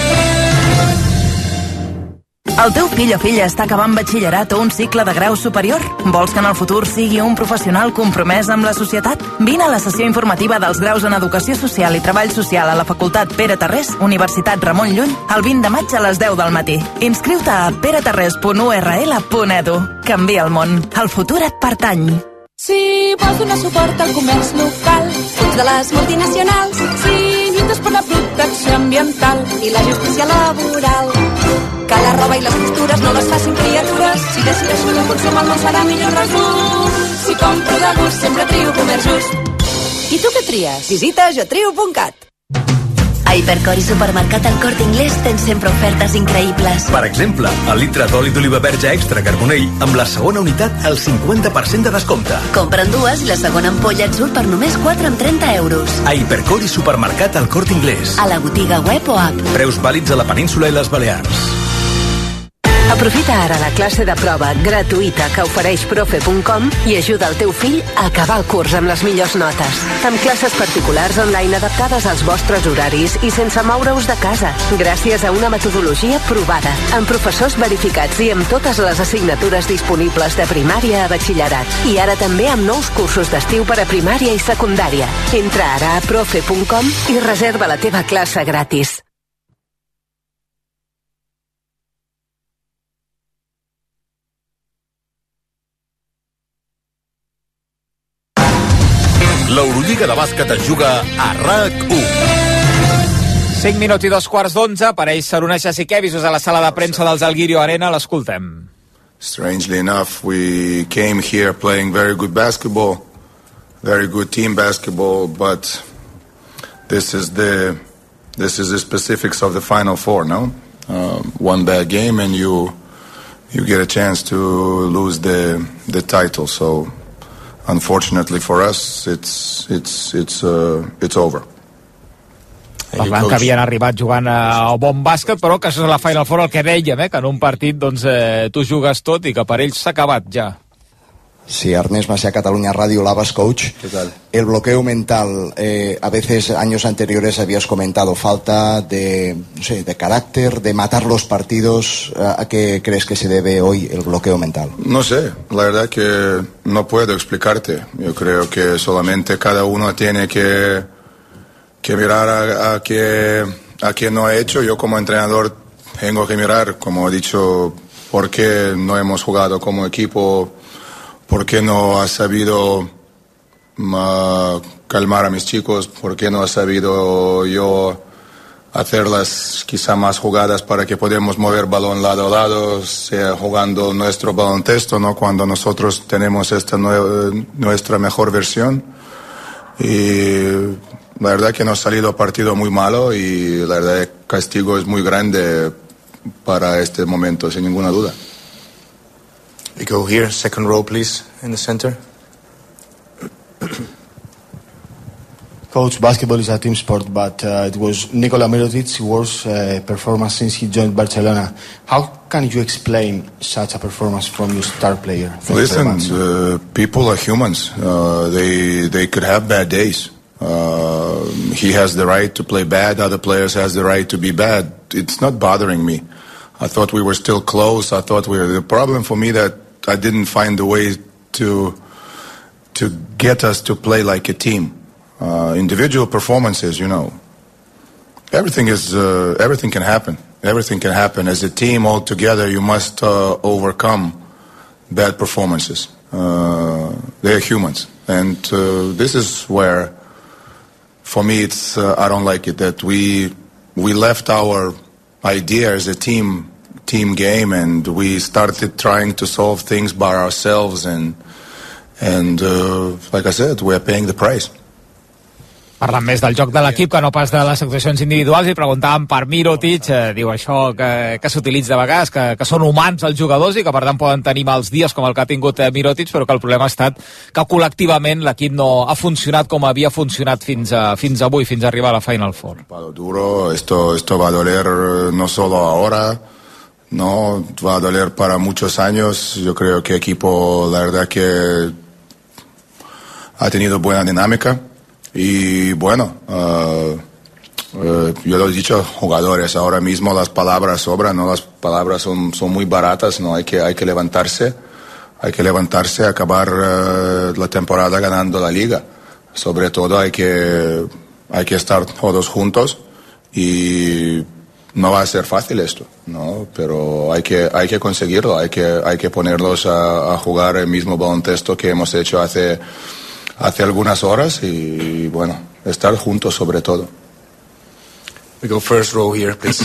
El teu fill o filla està acabant batxillerat o un cicle de grau superior? Vols que en el futur sigui un professional compromès amb la societat? Vine a la sessió informativa dels graus en Educació Social i Treball Social a la Facultat Pere Tarrés, Universitat Ramon Llull, el vint de maig a les deu del matí. Inscriu-te a peretarrés punt u erra ele punt edu. Canvia el món. El futur et pertany. Si vols donar suport al comerç local, ets de les multinacionals, si lluites per la protecció ambiental i la justícia laboral, que la roba i les costures no les facin criatures, si decideixo de consum el món serà millor resum, si compro de gust sempre trio comerç just. I tu què tries? Visita jo trio punt cat. A Hipercor i Supermercat El Corte Inglés tens sempre ofertes increïbles. Per exemple, el litre d'oli d'oliva verge extra Carbonell amb la segona unitat al cinquanta per cent de descompte. Compra'n dues i la segona ampolla et surt per només quatre coma trenta euros. A Hipercor i Supermercat El Corte Inglés. A la botiga web o app. Preus vàlids a la península i les Balears. Aprofita ara la classe de prova gratuïta que ofereix profe punt com i ajuda el teu fill a acabar el curs amb les millors notes. Amb classes particulars online adaptades als vostres horaris i sense moure-us de casa, gràcies a una metodologia provada, amb professors verificats i amb totes les assignatures disponibles de primària a batxillerat. I ara també amb nous cursos d'estiu per a primària i secundària. Entra ara a profe punt com i reserva la teva classe gratis. L'Eurolliga de bàsquet es juga a RAC u. cinc minuts i dos quarts d'onze, apareix Sarunas Jasikevičius a la sala de premsa dels Algirio Arena, l'escoltem. Strangely enough, we came here playing very good basketball, very good team basketball, but this is the this is the specifics of the Final Four, no? Um, one bad game and you you get a chance to lose the the title, so unfortunately for us, it's it's it's uh, it's over. Parlant que havien arribat jugant a bon bàsquet, però que això és la Final Four, el que dèiem, eh? Que en un partit doncs, eh, tu jugues tot i que per ells s'ha acabat ja. Sí, Ernest Macià, Cataluña Radio, Lavas Coach. ¿Qué tal? El bloqueo mental, eh, a veces años anteriores habías comentado falta de, no sé, de carácter, de matar los partidos. ¿A qué crees que se debe hoy el bloqueo mental? No sé, la verdad que no puedo explicarte. Yo creo que solamente cada uno tiene que, que mirar a, a qué a qué no ha hecho. Yo como entrenador tengo que mirar, como he dicho, por qué no hemos jugado como equipo. ¿Por qué no ha sabido uh, calmar a mis chicos? ¿Por qué no ha sabido yo hacerlas quizá más jugadas para que podamos mover balón lado a lado, sea jugando nuestro baloncesto, ¿no? Cuando nosotros tenemos esta nue- nuestra mejor versión? Y la verdad que nos ha salido partido muy malo y la verdad el castigo es muy grande para este momento, sin ninguna duda. We go here, second row, please, in the center. Coach, basketball is a team sport, but uh, it was Nikola Mirotic's worst uh, performance since he joined Barcelona. How can you explain such a performance from your star player? Thanks Listen, uh, people are humans. Uh, they they could have bad days. Uh, he has the right to play bad. Other players has the right to be bad. It's not bothering me. I thought we were still close. I thought we were. The problem for me that I didn't find a way to to get us to play like a team. Uh, individual performances, you know, everything is uh, everything can happen. Everything can happen. As a team, all together, you must uh, overcome bad performances. Uh, they're humans, and uh, this is where, for me, it's uh, I don't like it that we we left our idea as a team team game and we started trying to solve things by ourselves and and uh, like I said, we're paying the price. Parlant més del joc de l'equip que no pas de les actuacions individuals, i preguntàvem per Mirotic, eh, diu això que, que s'utilitza de vegades, que, que són humans els jugadors i que per tant poden tenir mals dies com el que ha tingut eh, Mirotic, però que el problema ha estat que col·lectivament l'equip no ha funcionat com havia funcionat fins, a, fins avui, fins a arribar a la Final Four. Duro, esto, esto va a doler no solo ahora, no, va a doler para muchos años. Yo creo que el equipo, la verdad que ha tenido buena dinámica. Y bueno, uh, uh, yo lo he dicho, jugadores, ahora mismo las palabras sobran, ¿no? Las palabras son, son muy baratas, ¿no? Hay que, hay que levantarse, hay que levantarse, acabar uh, la temporada ganando la liga. Sobre todo hay que, hay que estar todos juntos y no va a ser fácil esto, ¿no? Pero hay que, hay que conseguirlo, hay que, hay que ponerlos a, a jugar el mismo baloncesto que hemos hecho hace... hace algunas horas y, bueno, estar juntos sobre todo. We go first row here, please.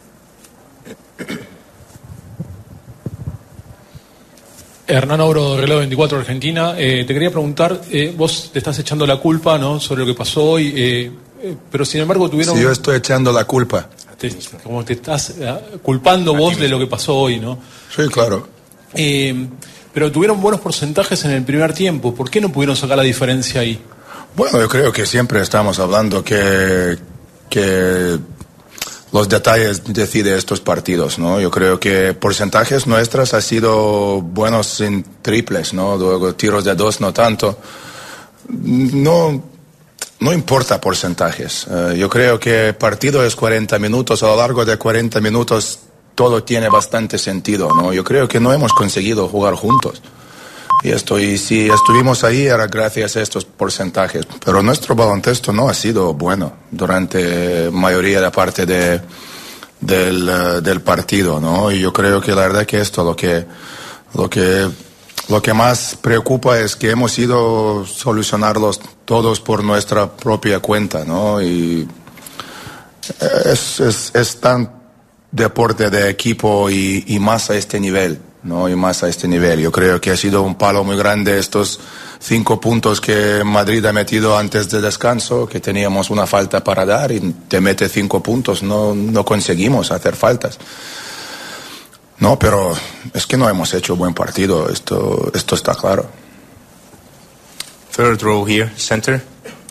Hernán Auro, Reloj veinticuatro Argentina. Eh, te quería preguntar, eh, vos te estás echando la culpa, ¿no?, sobre lo que pasó hoy. Eh, eh, pero sin embargo tuvieron... Si yo estoy echando la culpa. Te, como te estás eh, culpando vos de lo que pasó hoy, ¿no? Sí, claro. Eh, pero tuvieron buenos porcentajes en el primer tiempo. ¿Por qué no pudieron sacar la diferencia ahí? Bueno, yo creo que siempre estamos hablando que, que los detalles deciden estos partidos, ¿no? Yo creo que porcentajes nuestros han sido buenos en triples, ¿no? Luego tiros de dos no tanto. No, no importa porcentajes. Uh, yo creo que partido es cuarenta minutos. A lo largo de cuarenta minutos todo tiene bastante sentido, ¿no? Yo creo que no hemos conseguido jugar juntos. Y esto, y si estuvimos ahí era gracias a estos porcentajes. Pero nuestro baloncesto no ha sido bueno durante la mayoría de la parte de, del, uh, del partido, ¿no? Y yo creo que la verdad que esto lo que, lo que, lo que más preocupa es que hemos ido a solucionarlos todos por nuestra propia cuenta, ¿no? Y es, es, es tan deporte de equipo y, y más a este nivel. No, y más a este nivel. Yo creo que ha sido un palo muy grande estos cinco puntos que Madrid ha metido antes del descanso, que teníamos una falta para dar y te mete cinco puntos. No, no conseguimos hacer faltas. No, pero es que no hemos hecho buen partido. Esto, esto está claro. Third row here, center.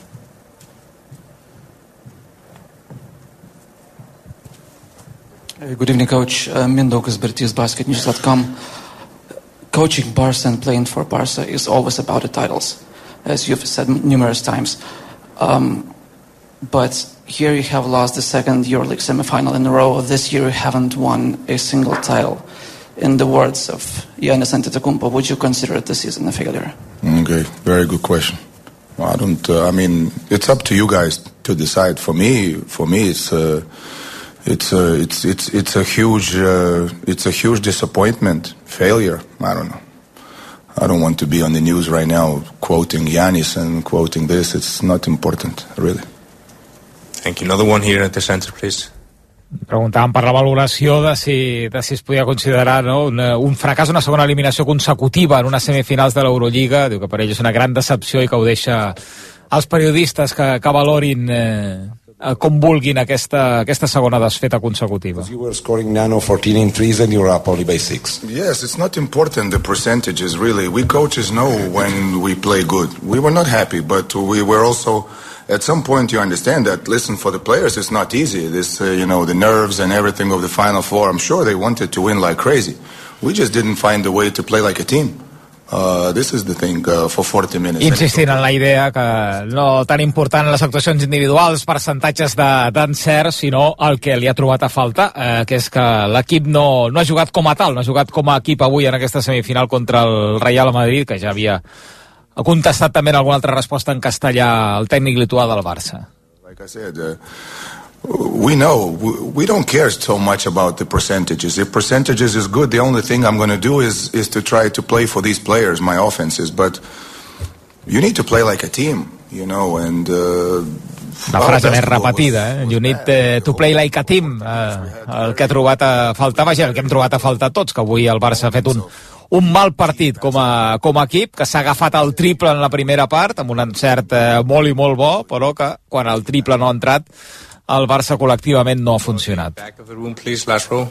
Uh, Good evening, Coach. Uh, Mindaugas, Bertijos Basket News dot com. Coaching Barca and playing for Barca is always about the titles, as you've said numerous times. Um, but here you have lost the second EuroLeague semifinal in a row. This year you haven't won a single title. In the words of Giannis Antetokounmpo, would you consider the season a failure? Okay, very good question. I don't. Uh, I mean, it's up to you guys to decide. For me, for me, it's. Uh, It's a, it's it's it's a huge uh, it's a huge disappointment, failure. I don't know. I don't want to be on the news right now quoting Giannis and quoting this. It's not important, really. Thank you. Another one here at the center, please. Preguntàvem per la valoració de si, de si es podia considerar, no, un, un fracàs, una segona eliminació consecutiva en unes semifinals de l'Eurolliga. Diu que per ell és una gran decepció i que ho deixa als periodistes que, que valorin eh, com vulguin aquesta, aquesta segona desfeta consecutiva. You were scoring nine or fourteen in threes and you were up only by six. Yes, it's not important the percentages really. We coaches know when we play good. We were not happy, but we were also at some point you understand that, listen, for the players it's not easy. This, uh, you know, the nerves and everything of the Final Four, I'm sure they wanted to win like crazy. We just didn't find a way to play like a team. Uh, this is the thing uh, for forty minutes. Insistint en la idea que no tan important les actuacions individuals, percentatges d'encert, sinó el que li ha trobat a falta, eh, que és que l'equip no, no ha jugat com a tal, no ha jugat com a equip avui en aquesta semifinal contra el Real Madrid, que ja havia contestat també en alguna altra resposta en castellà el tècnic lituà del Barça. Like I said, uh, we know, we don't care so much about the percentages. If percentages is good, the only thing I'm going to do is, is to try to play for these players, my offenses. But you need to play like a team, you know, and... Uh, la frase més repetida, eh? You need uh, to play like a team. Uh, el que ha trobat a faltar, vaja, el que hem trobat a faltar tots, que avui el Barça ha fet un, un mal partit com a, com a equip, que s'ha agafat el triple en la primera part, amb un encert uh, molt i molt bo, però que quan el triple no ha entrat, el Barça col·lectivament no ha funcionat. Back of the room, please, last row.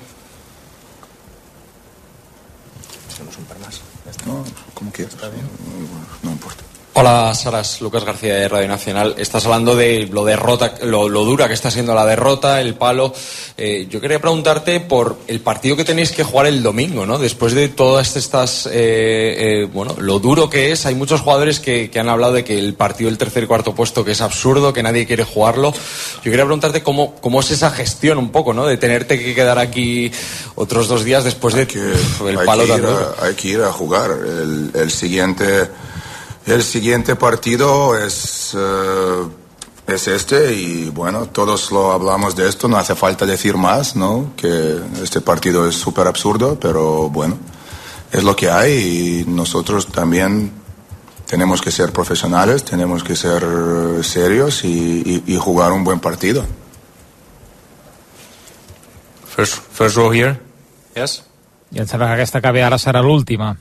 No, como quieras. No importa. Hola, Saras, Lucas García de Radio Nacional. Estás hablando de lo derrota, lo, lo dura que está siendo la derrota, el palo. Eh, yo quería preguntarte por el partido que tenéis que jugar el domingo, ¿no? Después de todas estas, eh, eh, bueno, lo duro que es. Hay muchos jugadores que, que han hablado de que el partido del tercer y cuarto puesto que es absurdo, que nadie quiere jugarlo. Yo quería preguntarte cómo, cómo es esa gestión un poco, ¿no? De tenerte que quedar aquí otros dos días después de que, el palo tan duro. Hay que ir a jugar. El, el siguiente... El siguiente partido es, uh, es este y bueno, todos lo hablamos de esto, no hace falta decir más, ¿no? Que este partido es súper absurdo, pero bueno, es lo que hay y nosotros también tenemos que ser profesionales, tenemos que ser serios y, y, y jugar un buen partido. First, first row here. Yes? I em sembla que aquesta que ve ara serà l'última.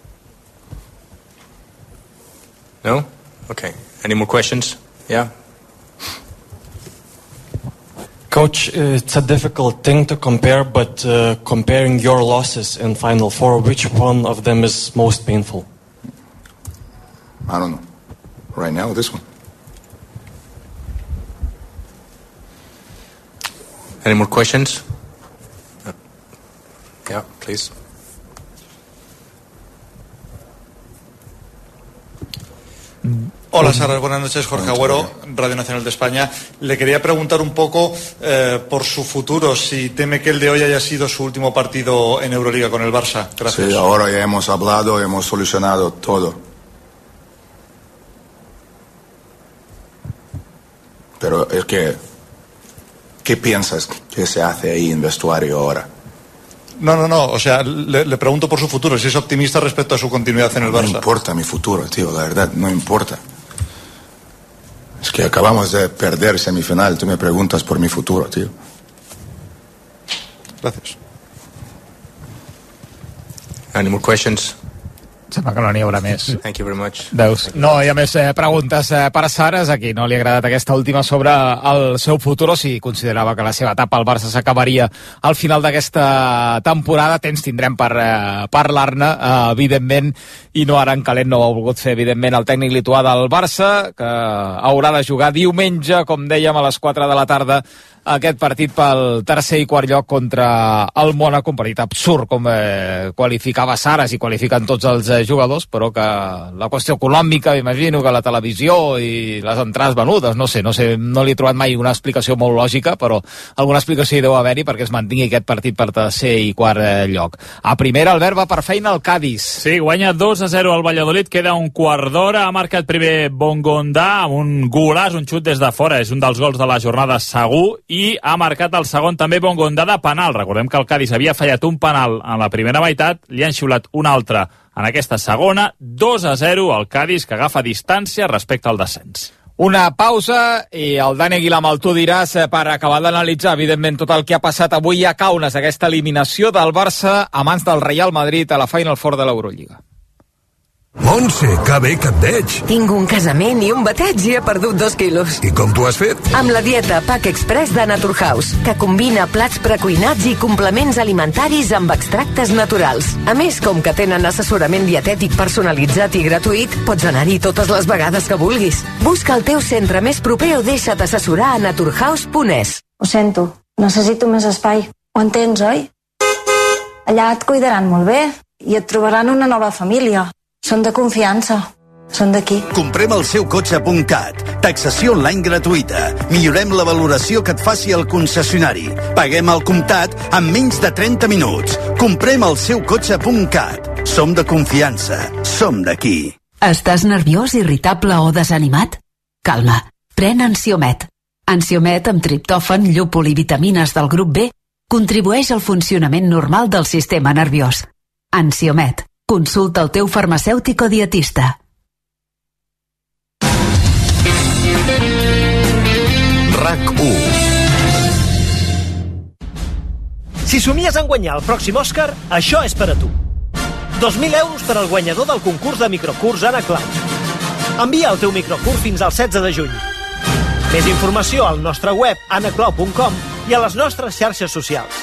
No? Okay. Any more questions? Yeah? Coach, uh, it's a difficult thing to compare, but uh, comparing your losses in Final Four, which one of them is most painful? I don't know. Right now, this one. Any more questions? Yeah, please. Hola, Saras, buenas noches. Jorge Agüero, Radio Nacional de España. Le quería preguntar un poco eh, por su futuro, si teme que el de hoy haya sido su último partido en Euroliga con el Barça. Gracias. Sí, ahora ya hemos hablado, hemos solucionado todo. Pero es que, ¿qué piensas que se hace ahí en vestuario ahora? No, no, no, o sea, le, le pregunto por su futuro, si es optimista respecto a su continuidad en el Barça. No importa mi futuro, tío, la verdad, no importa. Es que acabamos de perder semifinal, tú me preguntas por mi futuro, tío. Gracias. Any more questions? Sembla que no n'hi haurà més. Thank you very much. Veus? No hi ha més eh, preguntes eh, per a Saras, a qui no li ha agradat aquesta última sobre el seu futur, o si considerava que la seva etapa al Barça s'acabaria al final d'aquesta temporada. Temps tindrem per eh, parlar-ne, eh, evidentment, i no ara en calent no ho ha volgut fer, evidentment, el tècnic lituà del Barça, que haurà de jugar diumenge, com dèiem, a les quatre de la tarda, aquest partit pel tercer i quart lloc contra el Mònaco, un partit absurd, com eh, qualificava Saras i qualifiquen tots els eh, jugadors, però que la qüestió econòmica, m'imagino que la televisió i les entrades venudes, no sé, no sé, no li he trobat mai una explicació molt lògica, però alguna explicació hi deu haver-hi perquè es mantingui aquest partit per tercer i quart eh, lloc. A primera, Albert va per feina al Cádiz. Sí, guanya dos a zero al Valladolid, queda un quart d'hora, ha marcat primer Bongondà amb un golaç, un xut des de fora, és un dels gols de la jornada segur, i ha marcat el segon també Bongondà de penal. Recordem que el Cádiz havia fallat un penal en la primera meitat, li han xiulat un altre en aquesta segona, dos a zero el Cádiz, que agafa distància respecte al descens. Una pausa i el Dani Aguilar amb el Tu diràs per acabar d'analitzar, evidentment, tot el que ha passat avui a Kaunas, aquesta eliminació del Barça a mans del Real Madrid a la Final Four de l'Eurolliga. Montse, que bé que et veig. Tinc un casament i un bateig i he perdut dos quilos. I com t'ho has fet? Amb la dieta Pack Express de Naturhaus, que combina plats precuinats i complements alimentaris amb extractes naturals. A més, com que tenen assessorament dietètic personalitzat i gratuït, pots anar-hi totes les vegades que vulguis. Busca el teu centre més proper o deixa't assessorar a naturhaus punt es. Ho sento, necessito més espai. Ho entens, oi? Allà et cuidaran molt bé i et trobaran una nova família. Són de confiança. Són d'aquí. Comprem el seu cotxe.cat. Taxació online gratuïta. Millorem la valoració que et faci el concessionari. Paguem al comptat en menys de trenta minuts. Comprem el seu cotxe.cat. Som de confiança. Som d'aquí. Estàs nerviós, irritable o desanimat? Calma. Pren Ansiomet. Ansiomet amb triptòfan, llúpol i vitamines del grup B contribueix al funcionament normal del sistema nerviós. Ansiomet. Consulta el teu farmacèutic o dietista. RAC u. Si somies en guanyar el pròxim Òscar, això és per a tu. dos mil euros per al guanyador del concurs de microcurs Anna Clau. Envia el teu microcurs fins al setze de juny. Més informació al nostre web anna clau punt com i a les nostres xarxes socials.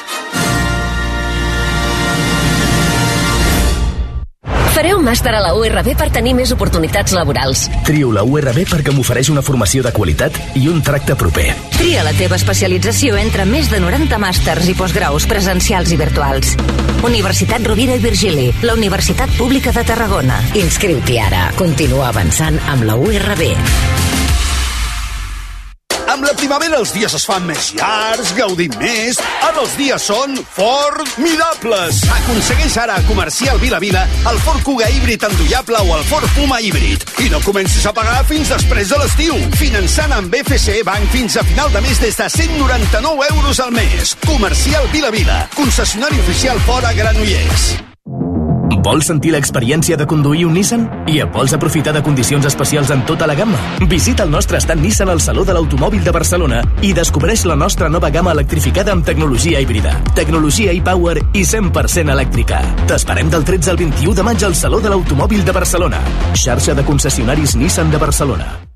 Fareu màster a la U R B per tenir més oportunitats laborals. Trio la U R B perquè m'ofereix una formació de qualitat i un tracte proper. Tria la teva especialització entre més de noranta màsters i postgraus presencials i virtuals. Universitat Rovira i Virgili, la Universitat Pública de Tarragona. Inscriu-t'hi ara. Continua avançant amb la U R B. Amb la primavera els dies es fan més llargs, gaudim més, ara els dies són formidables. Aconsegueix ara a Comercial Vila Vila el Ford Kuga híbrid endollable o el Ford Puma híbrid. I no comencis a pagar fins després de l'estiu. Finançant amb B F C Bank fins a final de mes des de cent noranta-nou euros al mes. Comercial Vila Vila, concessionari oficial Ford a Granollers. Vols sentir l'experiència de conduir un Nissan? I vols aprofitar de condicions especials en tota la gamma? Visita el nostre stand Nissan al Saló de l'Automòbil de Barcelona i descobreix la nostra nova gamma electrificada amb tecnologia híbrida, tecnologia e-Power i cent per cent elèctrica. T'esperem del tretze al vint-i-u de maig al Saló de l'Automòbil de Barcelona. Xarxa de concessionaris Nissan de Barcelona.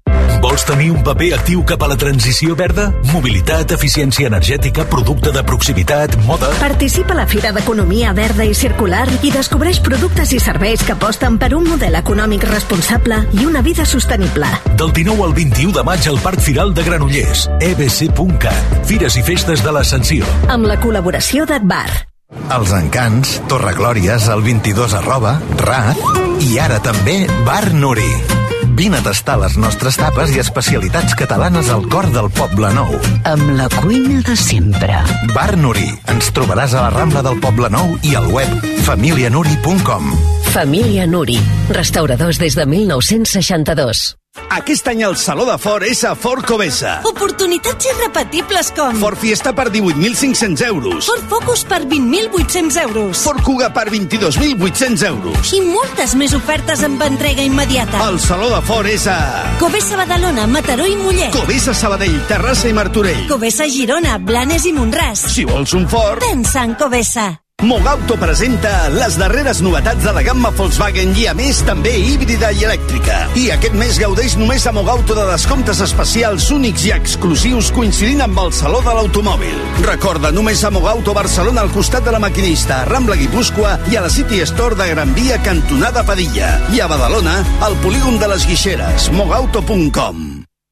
Vols tenir un paper actiu cap a la transició verda? Mobilitat, eficiència energètica, producte de proximitat, moda... Participa a la Fira d'Economia Verda i Circular i descobreix productes i serveis que aposten per un model econòmic responsable i una vida sostenible. Del dinou al vint-i-u de maig al Parc Firal de Granollers, e be ce punt cat. Fires i festes de l'Ascensió. Amb la col·laboració d'Agbar. Els Encants, Torreglòries, el vint-i-dos arroba, Raz i ara també Bar Nuri. Vine a tastar les nostres tapes i especialitats catalanes al cor del Poble Nou. Amb la cuina de sempre. Bar Nuri. Ens trobaràs a la Rambla del Poble Nou i al web família nuri punt com. Família Nuri. Restauradors des de mil nou-cents seixanta-dos. Aquest any el Saló de Ford és a Ford Covesa. Oportunitats irrepetibles com... Ford Fiesta per divuit mil cinc-cents euros. Ford Focus per vint mil vuit-cents euros. Ford Kuga per vint-i-dos mil vuit-cents euros. I moltes més ofertes amb entrega immediata. El Saló de Ford és a... Covesa Badalona, Mataró i Mollet. Covesa Sabadell, Terrassa i Martorell. Covesa Girona, Blanes i Montràs. Si vols un Ford... Pensa en Covesa. Mogauto presenta les darreres novetats de la gamma Volkswagen i a més també híbrida i elèctrica. I aquest mes gaudeix només a Mogauto de descomptes especials únics i exclusius coincidint amb el Saló de l'Automòbil. Recorda, només a Mogauto Barcelona al costat de la Maquinista, a Rambla Guipúscoa i a la City Store de Gran Via cantonada Padilla. I a Badalona, al polígon de les Guixeres, mogauto punt com.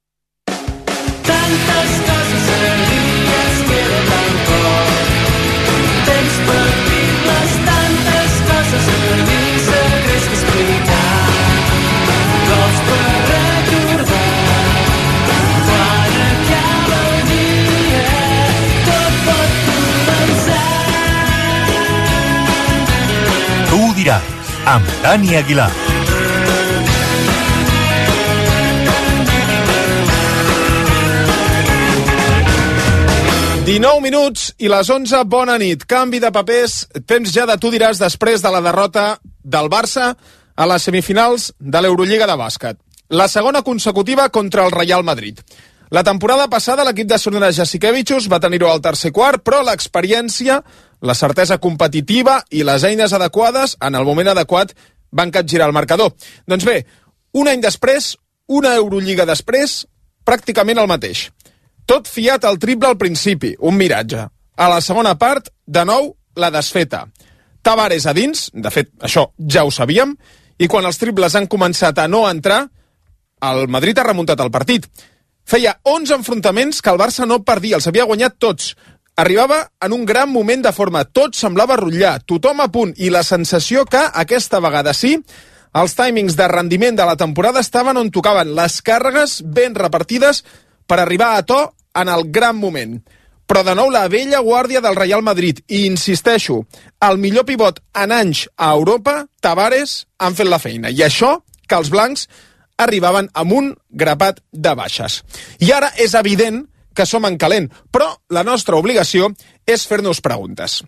Tantes coses alegries queda tan poc. Temps per dir-les, tantes coses a mi secrets que explicar. Cops per recordar. Quan acaba el dia, tot pot començar. Tu ho diràs, amb Dani Aguilar. dinou minuts i les onze, bona nit. Canvi de papers, temps ja de tu diràs després de la derrota del Barça a les semifinals de l'Eurolliga de bàsquet. La segona consecutiva contra el Real Madrid. La temporada passada l'equip de Sorana Jasikevičius va tenir-ho al tercer quart, però l'experiència, la certesa competitiva i les eines adequades en el moment adequat van capgirar el marcador. Doncs bé, un any després, una Eurolliga després, pràcticament el mateix. Tot fiat al triple al principi, un miratge. A la segona part, de nou, la desfeta. Tavares a dins, de fet, això ja ho sabíem, i quan els triples han començat a no entrar, el Madrid ha remuntat el partit. Feia onze enfrontaments que el Barça no perdia, els havia guanyat tots. Arribava en un gran moment de forma, tot semblava rotllar, tothom a punt, i la sensació que, aquesta vegada sí, els timings de rendiment de la temporada estaven on tocaven, les càrregues ben repartides per arribar a to en el gran moment. Però de nou la vella guàrdia del Real Madrid, i insisteixo, el millor pivot en anys a Europa, Tavares, han fet la feina. I això, que els blancs arribaven amb un grapat de baixes. I ara és evident que som en calent, però la nostra obligació és fer-nos preguntes.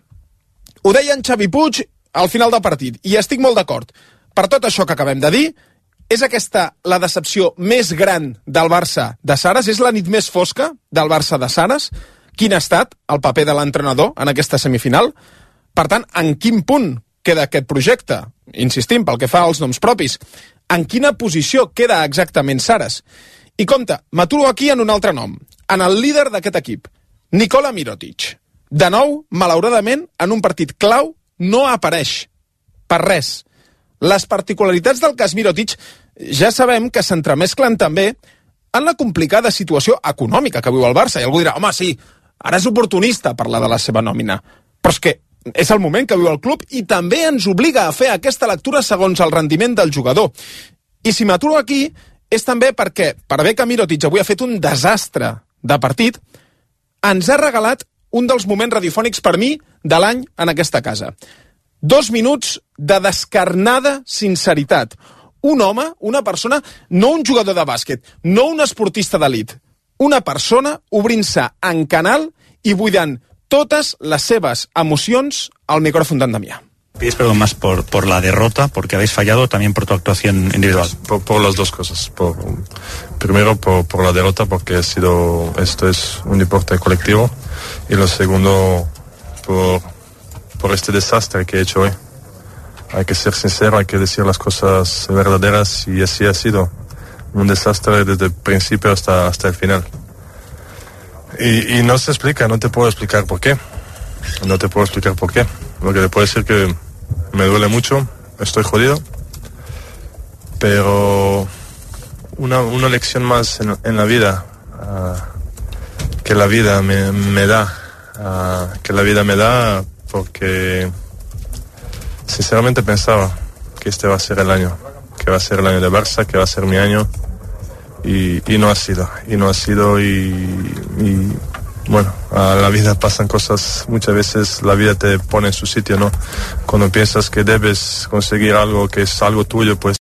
Ho deia en Xavi Puig al final del partit, i estic molt d'acord. Per tot això que acabem de dir, és aquesta la decepció més gran del Barça de Saras? És la nit més fosca del Barça de Saras? Quin ha estat el paper de l'entrenador en aquesta semifinal? Per tant, en quin punt queda aquest projecte? Insistim, pel que fa als noms propis. En quina posició queda exactament Saras? I compte, m'aturo aquí en un altre nom, en el líder d'aquest equip, Nikola Mirotic. De nou, malauradament, en un partit clau, no apareix. Per res. Les particularitats del cas Mirotic ja sabem que s'entremesclen també en la complicada situació econòmica que viu el Barça. I algú dirà, home, sí, ara és oportunista parlar de la seva nòmina. Però és que és el moment que viu el club i també ens obliga a fer aquesta lectura segons el rendiment del jugador. I si m'aturo aquí és també perquè, per bé que Mirotic avui ha fet un desastre de partit, ens ha regalat un dels moments radiofònics per mi de l'any en aquesta casa. Dos minuts de descarnada sinceritat. Un home, una persona, no un jugador de bàsquet, no un esportista d'elit, una persona obrint-se en canal i buidant totes les seves emocions al micròfon d'en Damià. Pides perdón más por, por la derrota, porque habéis fallado, también por tu actuación individual. Por, por las dos cosas. Por, primero por, por la derrota, porque ha sido, esto es un deporte colectivo, y lo segundo por, por este desastre que he hecho hoy. Hay que ser sincero, hay que decir las cosas verdaderas, y así ha sido. un desastre desde el principio hasta, hasta el final. Y, y no se explica, no te puedo explicar por qué. No te puedo explicar por qué. Lo que te puedo decir que me duele mucho, estoy jodido, pero una, una lección más en, en la vida, uh, que la vida me, me da, uh, que la vida me da porque sinceramente pensaba que este va a ser el año, que va a ser el año de Barça, que va a ser mi año, y, y no ha sido, y no ha sido, y, y bueno, a la vida pasan cosas, muchas veces la vida te pone en su sitio, ¿no? Cuando piensas que debes conseguir algo que es algo tuyo, pues